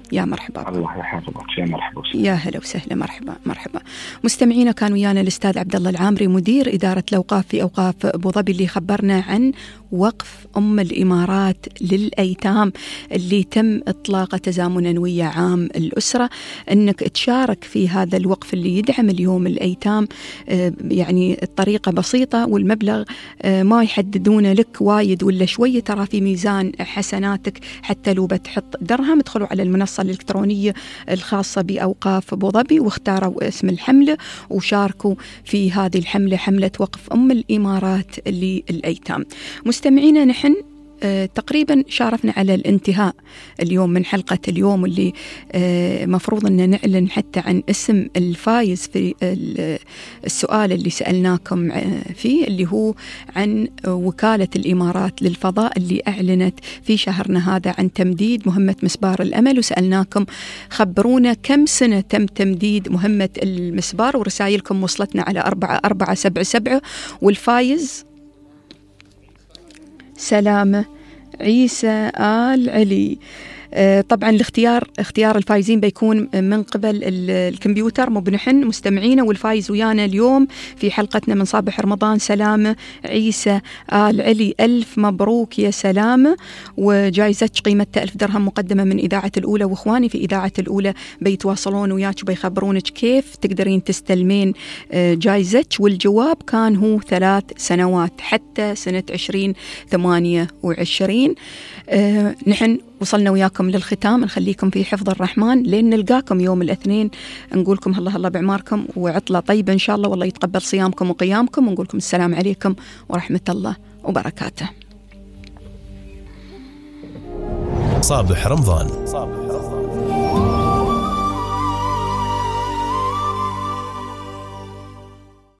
يا مرحبا. الله يحفظك. يا مرحبا. يا هلا وسهلا. مرحبا مرحبا. مستمعينا كان ويانا الأستاذ عبد الله العامري مدير إدارة الأوقاف في أوقاف أبو ظبي اللي خبرنا عن وقف أم الإمارات للأيتام اللي تم إطلاقه تزامنا ويا عام الأسرة. أنك تشارك في هذا الوقف اللي يدعم اليوم الأيتام، يعني الطريقة بسيطة والمبلغ ما يحددونه لك وايد ولا شوية، ترى في ميزان حسناتك. حتى لو بتحط درهم ادخلوا على المنصة الإلكترونية الخاصة بأوقاف أبو ظبي واختاروا اسم الحملة وشاركوا في هذه الحملة، حملة وقف أم الإمارات للأيتام. مستمعينا نحن آه تقريبا شارفنا على الانتهاء اليوم من حلقة اليوم، واللي آه مفروض أن نعلن حتى عن اسم الفايز في السؤال اللي سألناكم فيه، اللي هو عن وكالة الإمارات للفضاء اللي أعلنت في شهرنا هذا عن تمديد مهمة مسبار الأمل. وسألناكم خبرونا كم سنة تم تمديد مهمة المسبار، ورسائلكم وصلتنا على أربعة أربعة سبعة سبعة. والفايز سلامة عيسى آل علي. طبعا الاختيار اختيار الفايزين بيكون من قبل الكمبيوتر مو بنحن مستمعينا. والفايز ويانا اليوم في حلقتنا من صباح رمضان سلامة عيسى آل علي. ألف مبروك يا سلامة، وجائزتك قيمتها ألف درهم مقدمة من إذاعة الأولى. وإخواني في إذاعة الأولى بيتواصلون وياك وبيخبرونك كيف تقدرين تستلمين جائزتك. والجواب كان هو ثلاث سنوات حتى سنة عشرين ثمانية وعشرين. أه نحن وصلنا وياكم للختام، نخليكم في حفظ الرحمن لين نلقاكم يوم الاثنين. نقولكم الله الله بعماركم وعطلة طيبة إن شاء الله، والله يتقبل صيامكم وقيامكم، ونقولكم السلام عليكم ورحمة الله وبركاته. صباح رمضان.